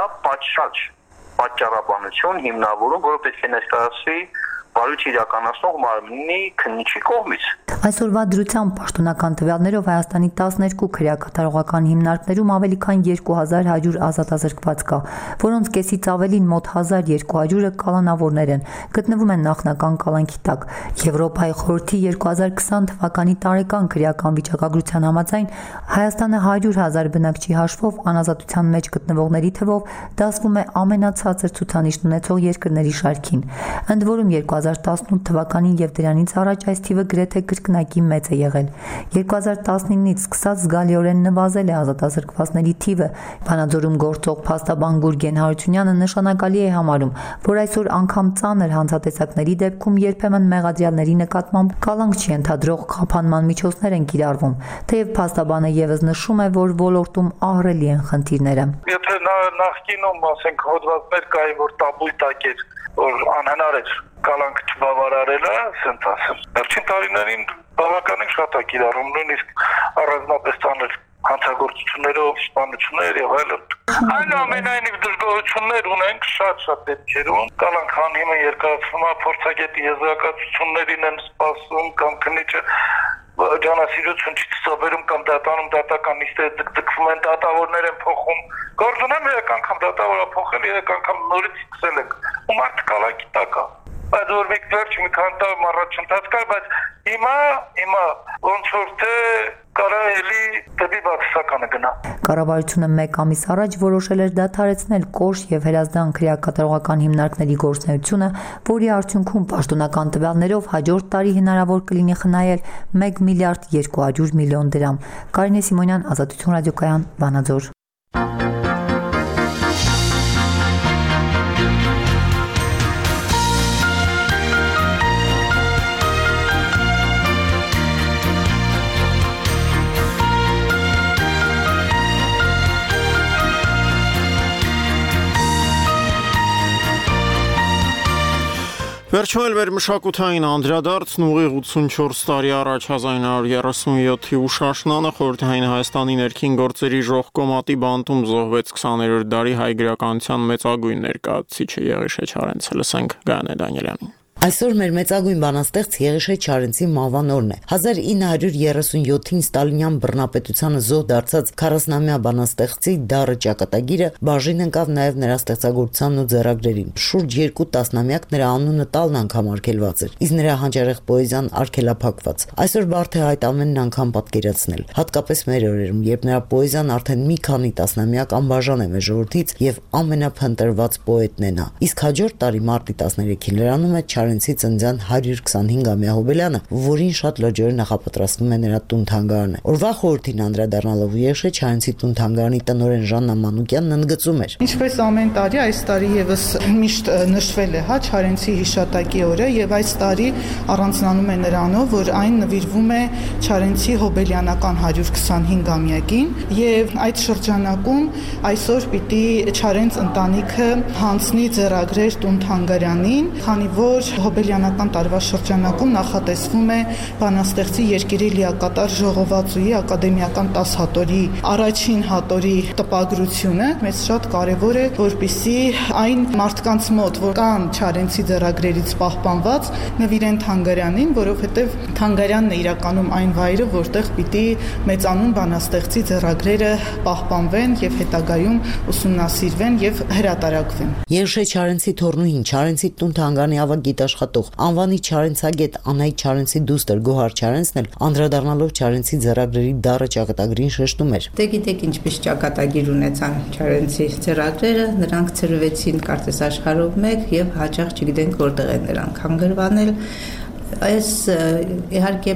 պատճառաբանություն, հիմնավորում, որը պետք է ներկայացվի բարույթ իրականացնող մարմնի քննիչի կողմից։ Այսօրվա դրությամբ պաշտոնական տվյալներով Հայաստանի 12 քրեակատարողական հիմնարկներում ավելի քան 2100 ազատազրկված կա, որոնց կեսից ավելին մոտ 1200-ը կալանավորներ են, գտնվում են նախնական կալանքի տակ։ Եվրոպայի խորհրդի 2020 թվականի տարեկան քրեական վիճակագրության համաձայն Հայաստանը 100,000 բնակչի հաշվով անազատության մեջ գտնվողների թվով դասվում է ամենացածր ցուցանիշն ունեցող երկրների շարքին։ Ընդ որում 2018 թվականին եւ դրանից առաջ այս թիվը գրեթե կրկնակի մեծ է եղել։ 2019-ից սկսած զգալիորեն նվազել է ազատազրկվածների թիվը։ Վանաձորում գործող փաստաբան Գուրգեն Հարությունյանը նշանակալի է համարում, որ այսօր անգամ ծանր հանցատեսակների դեպքում երբեմն մեղադրյալների նկատմամբ կալանք չընդհանրող խափանման միջոցներ են կիրառվում, թեև փաստաբանը եւս նշում է, որ ոլորտում ահռելի են խնդիրները։ Եթե նախկինում ասենք հոդվածներ կային, որ տաբույ տակ էր, որ անհնար էր կալանք չբավարարելը, ասենք ասեմ։ Վերջին տարիներին բավականին շատ է կիրառում, նույնիսկ առանձնապես ծանր հանցագործություններով, սպանություններ եւ այլն։ Այնուամենայնիվ դժգոհություններ ունենք շատ դեպքերում։ Կալանք անհիմն երկարացումը փորձագետի եզրակացություններին են սպասում կամ քննիչը ջանասիրություն չի ցուցաբերում կամ դատարանում դատական նիստերը դկդկվում են, դատավորներ են փոխում։ Գործունեմ երեք անգամ դատավորը փոխել, երեք անգամ նորից սկսել ենք։ Ու մարդը կալանքի տակ է։ Բայց որ մի քանի տարի առաջընթաց կար, բայց հիմա ոնց որ թե կարելի դեպի բացասականը գնա։ Կառավարությունը 1 ամիս առաջ որոշել էր դադարեցնել Կոշ եւ Հրազդան քրեակատարողական հիմնարկների գործունեությունը, որի արդյունքում պաշտոնական տվյալներով հաջորդ տարի հնարավոր կլինի խնայել 1 միլիարդ 200 միլիոն դրամ։ Կարինե Սիմոնյան, Ազատություն ռադիոկայան, Վանաձոր։ Վերջում էլ մեր մշակութային անդրադարձն ուղիղ 84 տարի առաջ 1937-ի Ուշաշնանը խորհրդային Հայաստանի ներքին գործերի ժողկոմատի բանտում զոհվեց 20-րդ դարի հայ գրականության մեծագույն ներկայացուցիչը Եղիշե Չարենցը, լսենք Գայանե Դանիելյանին։ Այսօր մեր մեծագույն բանաստեղծ Եղիշե Չարենցի մահվան օրն է։ 1937-ին Ստալինյան բռնապետությանը զոհ դարձած 40-ամյա բանաստեղծի դառը ճակատագիրը բաժին ընկավ նաև նրա ստեղծագործությանն ու ձեռագրերին։ Շուրջ 2 տասնամյակ նրա անունը տալն անգամ արգելված էր, իսկ նրա հանճարեղ պոեզիան արգելափակված։ Այսօր բարդ է այդ ամենն անգամ պատկերացնել, հատկապես մեր օրերում, երբ նրա պոեզիան արդեն մի քանի տասնամյակ անբաժան է մեր ժողովրդից եւ ամենափնտրված պոետն է նա։ Իսկ հաջորդ տարի մարտի 13-ին լրանում է Չարենցի ծննդյան 125-ամյա հոբելյանը, որին շատ լրջորեն նախապատրաստվում է նրա տուն-թանգարանը։ Օրվա խորհրդին անդրադառնալով Երշե Չարենցի տուն-թանգարանի տնօրեն Ժաննա Մանուկյանն ընդգծում էր. Ինչպես ամեն տարի, այս տարի եւս միշտ նշվել է Չարենցի հիշատակի օրը եւ այս տարի առանձնանում է նրանով, որ այն նվիրվում է Չարենցի հոբելյանական 125-ամյակին եւ այդ շրջանակում այսօր պիտի Չարենց ընտանիքը հանձնի ձեռագրեր տուն-թանգարանին, քանի որ հոբելյանական տարվա շրջանակում նախատեսվում է բանաստեղծի երկիրի լիակատար ժողովածուի ակադեմիական 10 հատորի առաջին հատորի տպագրությունը։ Մեզ շատ կարևոր է, որպեսզի այն մարդկանց մոտ, որ կան Չարենցի ձեռագրերից պահպանված, նվիրեն թանգարանին, որովհետև թանգարանն է իրականում այն վայրը, որտեղ պիտի մեծանուն բանաստեղծի ձեռագրերը պահպանվեն եւ հետագայում ուսումնասիրվեն եւ հրատարակվեն։ Երշե Չարենցի թորնուհին, Չարենցի տուն-թանգարանի ավագ գիտաշխատող, անվանի Չարենցագետ Անահիտ Չարենցի դուստր Գոհար Չարենցն էլ անդրադառնալով Չարենցի ձեռագրերի դառը ճակատագրին շեշտում էր. Դե գիտեք ինչպես ճակատագիր ունեցան Չարենցի ձեռագրերը, նրանք ծրվեցին կարծես աշխարհով մեկ եւ հաճախ չգիտենք որտեղ են նրանք հանգրվանել։ Այս իհարկե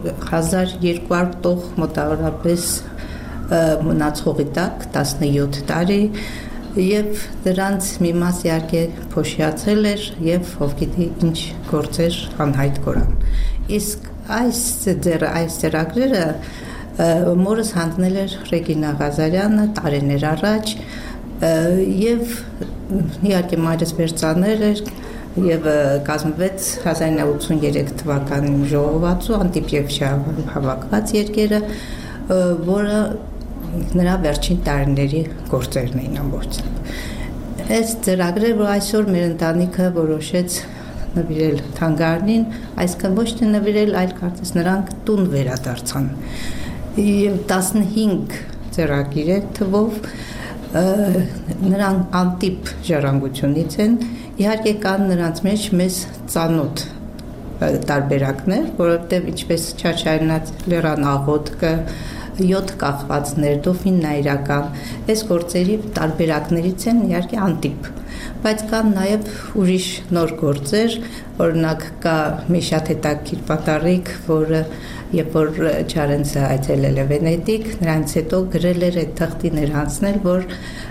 1200 տող մոտավորապես մնացողի տակ 17 տարի եւ դրանց մի մաս իհարկե փոշիացել էր եւ ով գիտի ինչ գործեր անհայտ կորան։ Իսկ այս ձեռագրերը մորս հանձնել էր Ռեգինա Ղազարյանը տարիներ առաջ եւ իհարկե մայրս վերցաներ էր եւ կազմվեց 1983 թվականին ժողովածու Անտիպիևչի հավաքված երկերը, որը նրա վերջին տարիների գործերն էին ամբողջությամբ։ Այս ծրագրերը, որ այսօր մեր ընտանիքը որոշեց նվիրել թանգարանին, այսքան ոչ թե նվիրել, այլ կարծես նրանք տուն վերադարձան։ Եվ 15 ծրագիր է թվով, նրանք անտիպ ժառանգությունից են, իհարկե կան նրանց մեջ մեզ ծանոթ տարբերակներ, որովհետև ինչպես Չարչարենաց լեռան աղոթքը, 7 կախվածներ, դոֆին նայրական, այս գործերի տարբերակներից են իհարկե անտիպ, բայց կան նաև ուրիշ նոր գործեր, օրինակ կա մի շատ հետաքրքիր պատառիկ, որը երբ որ Չարենցը այցելել է Վենետիկ, նրանից հետո գրել էր այդ թղթի ներհանցնել, որ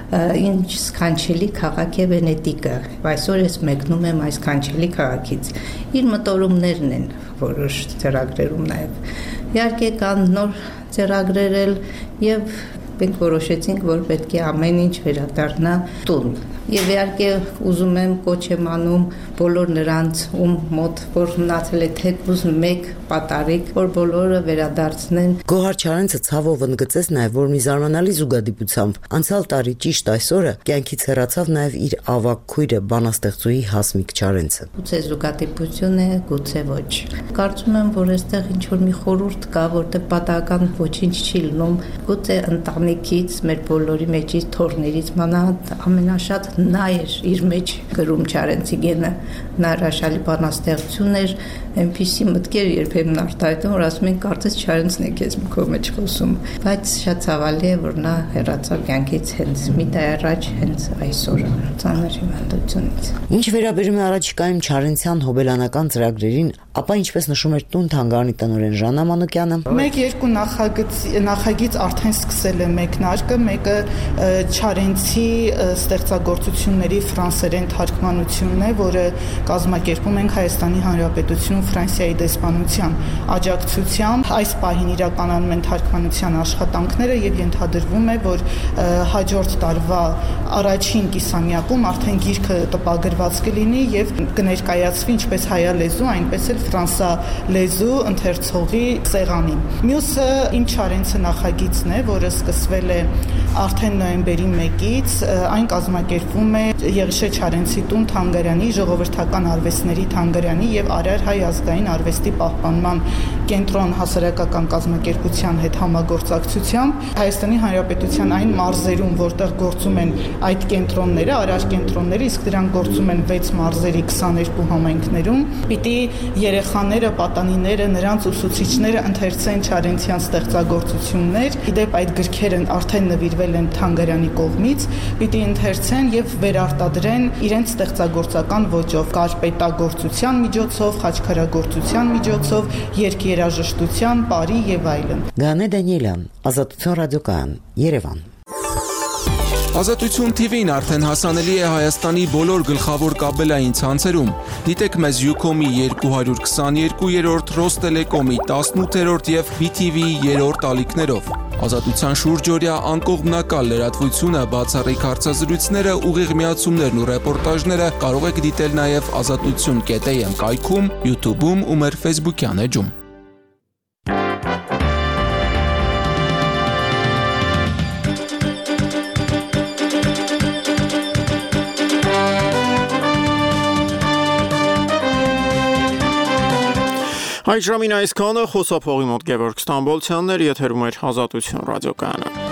ինչ սքանչելի քաղաք է Վենետիկը, այսօր ես մեկնում եմ այս սքանչելի քաղաքից։ Իր մտորումներն են որոշ ծրագրերում նաև։ Իհարկե կան նոր ծրագրեր եւ մենք որոշեցինք, որ պետք է ամեն ինչ վերադառնա տուն։ Եվ իհարկե ուզում եմ կոչ եմ անում բոլոր նրանց ում մոտ որ մնացել է թեկուզ մեկ պատառիկ, որ բոլորը վերադարձնեն։ Գոհար Չարենցը ցավով ընդգծեց նաև, որ մի զարմանալի զուգադիպությամբ անցյալ տարի ճիշտ այսօրը կյանքից հեռացավ նաև իր ավագ քույրը բանաստեղծուհի Հասմիկ Չարենցը։ Գուցե զուգադիպություն է, գուցե ոչ։ Կարծում եմ, որ այստեղ ինչ որ մի խորհուրդ կա, որտեղ պատահական ոչինչ չի լինում, գուցե ընտանիքից, մեր բոլորի մեջից, թորներից մանավանդ ամենաշատ նա էր իր մեջ գրում Չարենցի գենը, նա հրաշալի բանաստեղծություն էր, այնպիսի մտքեր երբեմն արտահայտում, որ ասում են կարծես Չարենցն է քեզ քո մեջ խոսում, բայց շատ ցավալի է, որ նա հեռացավ կյանքից հենց մի տարի առաջ, հենց այսօր ծանր հիվանդությունից։ Ինչ վերաբերում է առաջիկայում Չարենցյան հոբելյանական ծրագրերին, ապա ինչպես նշում էր տուն-թանգարանի տնօրեն Ժաննա Մանուկյանը, 1-2 նախագիծ արդեն սկսել է մեկնարկը, մեկը Չարենցի ստեղծագործությունների ֆրանսերեն թարգմանությունն է, որը կազմակերպում ենք Հայաստանի Հանրապետությունում Ֆրանսիայի դեսպանության աջակցությամբ։ Այս պահին իրականանում են թարգմանության աշխատանքները եւ ենթադրվում է, որ հաջորդ տարվա առաջին կիսամյակում արդեն գիրքը տպագրված կլինի եւ կներկայացվի ինչպես հայալեզու, այնպես էլ ֆրանսալեզու ընթերցողի սեղանին։ Մյուսը Իմ Չարենցը նախագիծն է, որը սկսվել է արդեն նոյեմբերի 1-ից, այն կազմակերպվում է Եղիշե Չարենցի տուն-թանգարանի, ժողովրդական արվեստների թանգարանի եւ Արար հայ ազգային արվեստի պահպանման կենտրոն հասարակական կազմակերպության հետ համագործակցությամբ Հայաստանի Հանրապետության այն մարզերում, որտեղ գործում են այդ կենտրոնները, Արար կենտրոնները, իսկ դրանք գործում են 6 մարզերի 22 համայնքներում, պիտի երեխաները, պատանիները, նրանց ուսուցիչները ընթերցեն Չարենցյան ստեղծագործություններ։ Իդեպ այդ գրքերը արդեն նվիրվել են թանգարանի կողմից, պիտի ընթերցեն եւ վերարտադրեն իրենց ստեղծագործական ոճով, կարպետագործության միջոցով, խաչքարագործության միջոցով, երգերաժշտության, պարի եւ այլն։ Գանե Դանիելյան, Ազատություն ռադիոկայան, Երևան։ Ազատություն TV-ն արդեն հասանելի է Հայաստանի բոլոր գլխավոր կաբելային ցանցերում։ Դիտեք մեզ Ucom-ի 222-րդ, Ռոստելեկոմի 18-րդ եւ BTV-ի 3-րդ ալիքներով։ Ազատության շուրջօրյա անկողմնակալ լրատվությունը, բացառիկ հարցազրույցները, ուղիղ միացումներն ու ռեպորտաժները կարող եք դիտել նաեւ azatutsun.am կայքում, YouTube-ում ու մեր Facebook-յան էջում։ Այդ ժամին այսքանը խոսափողի մոտ Գևորգ Ստամբոլցյանն էր, եթերում էր Ազատություն ռադիոկայանը։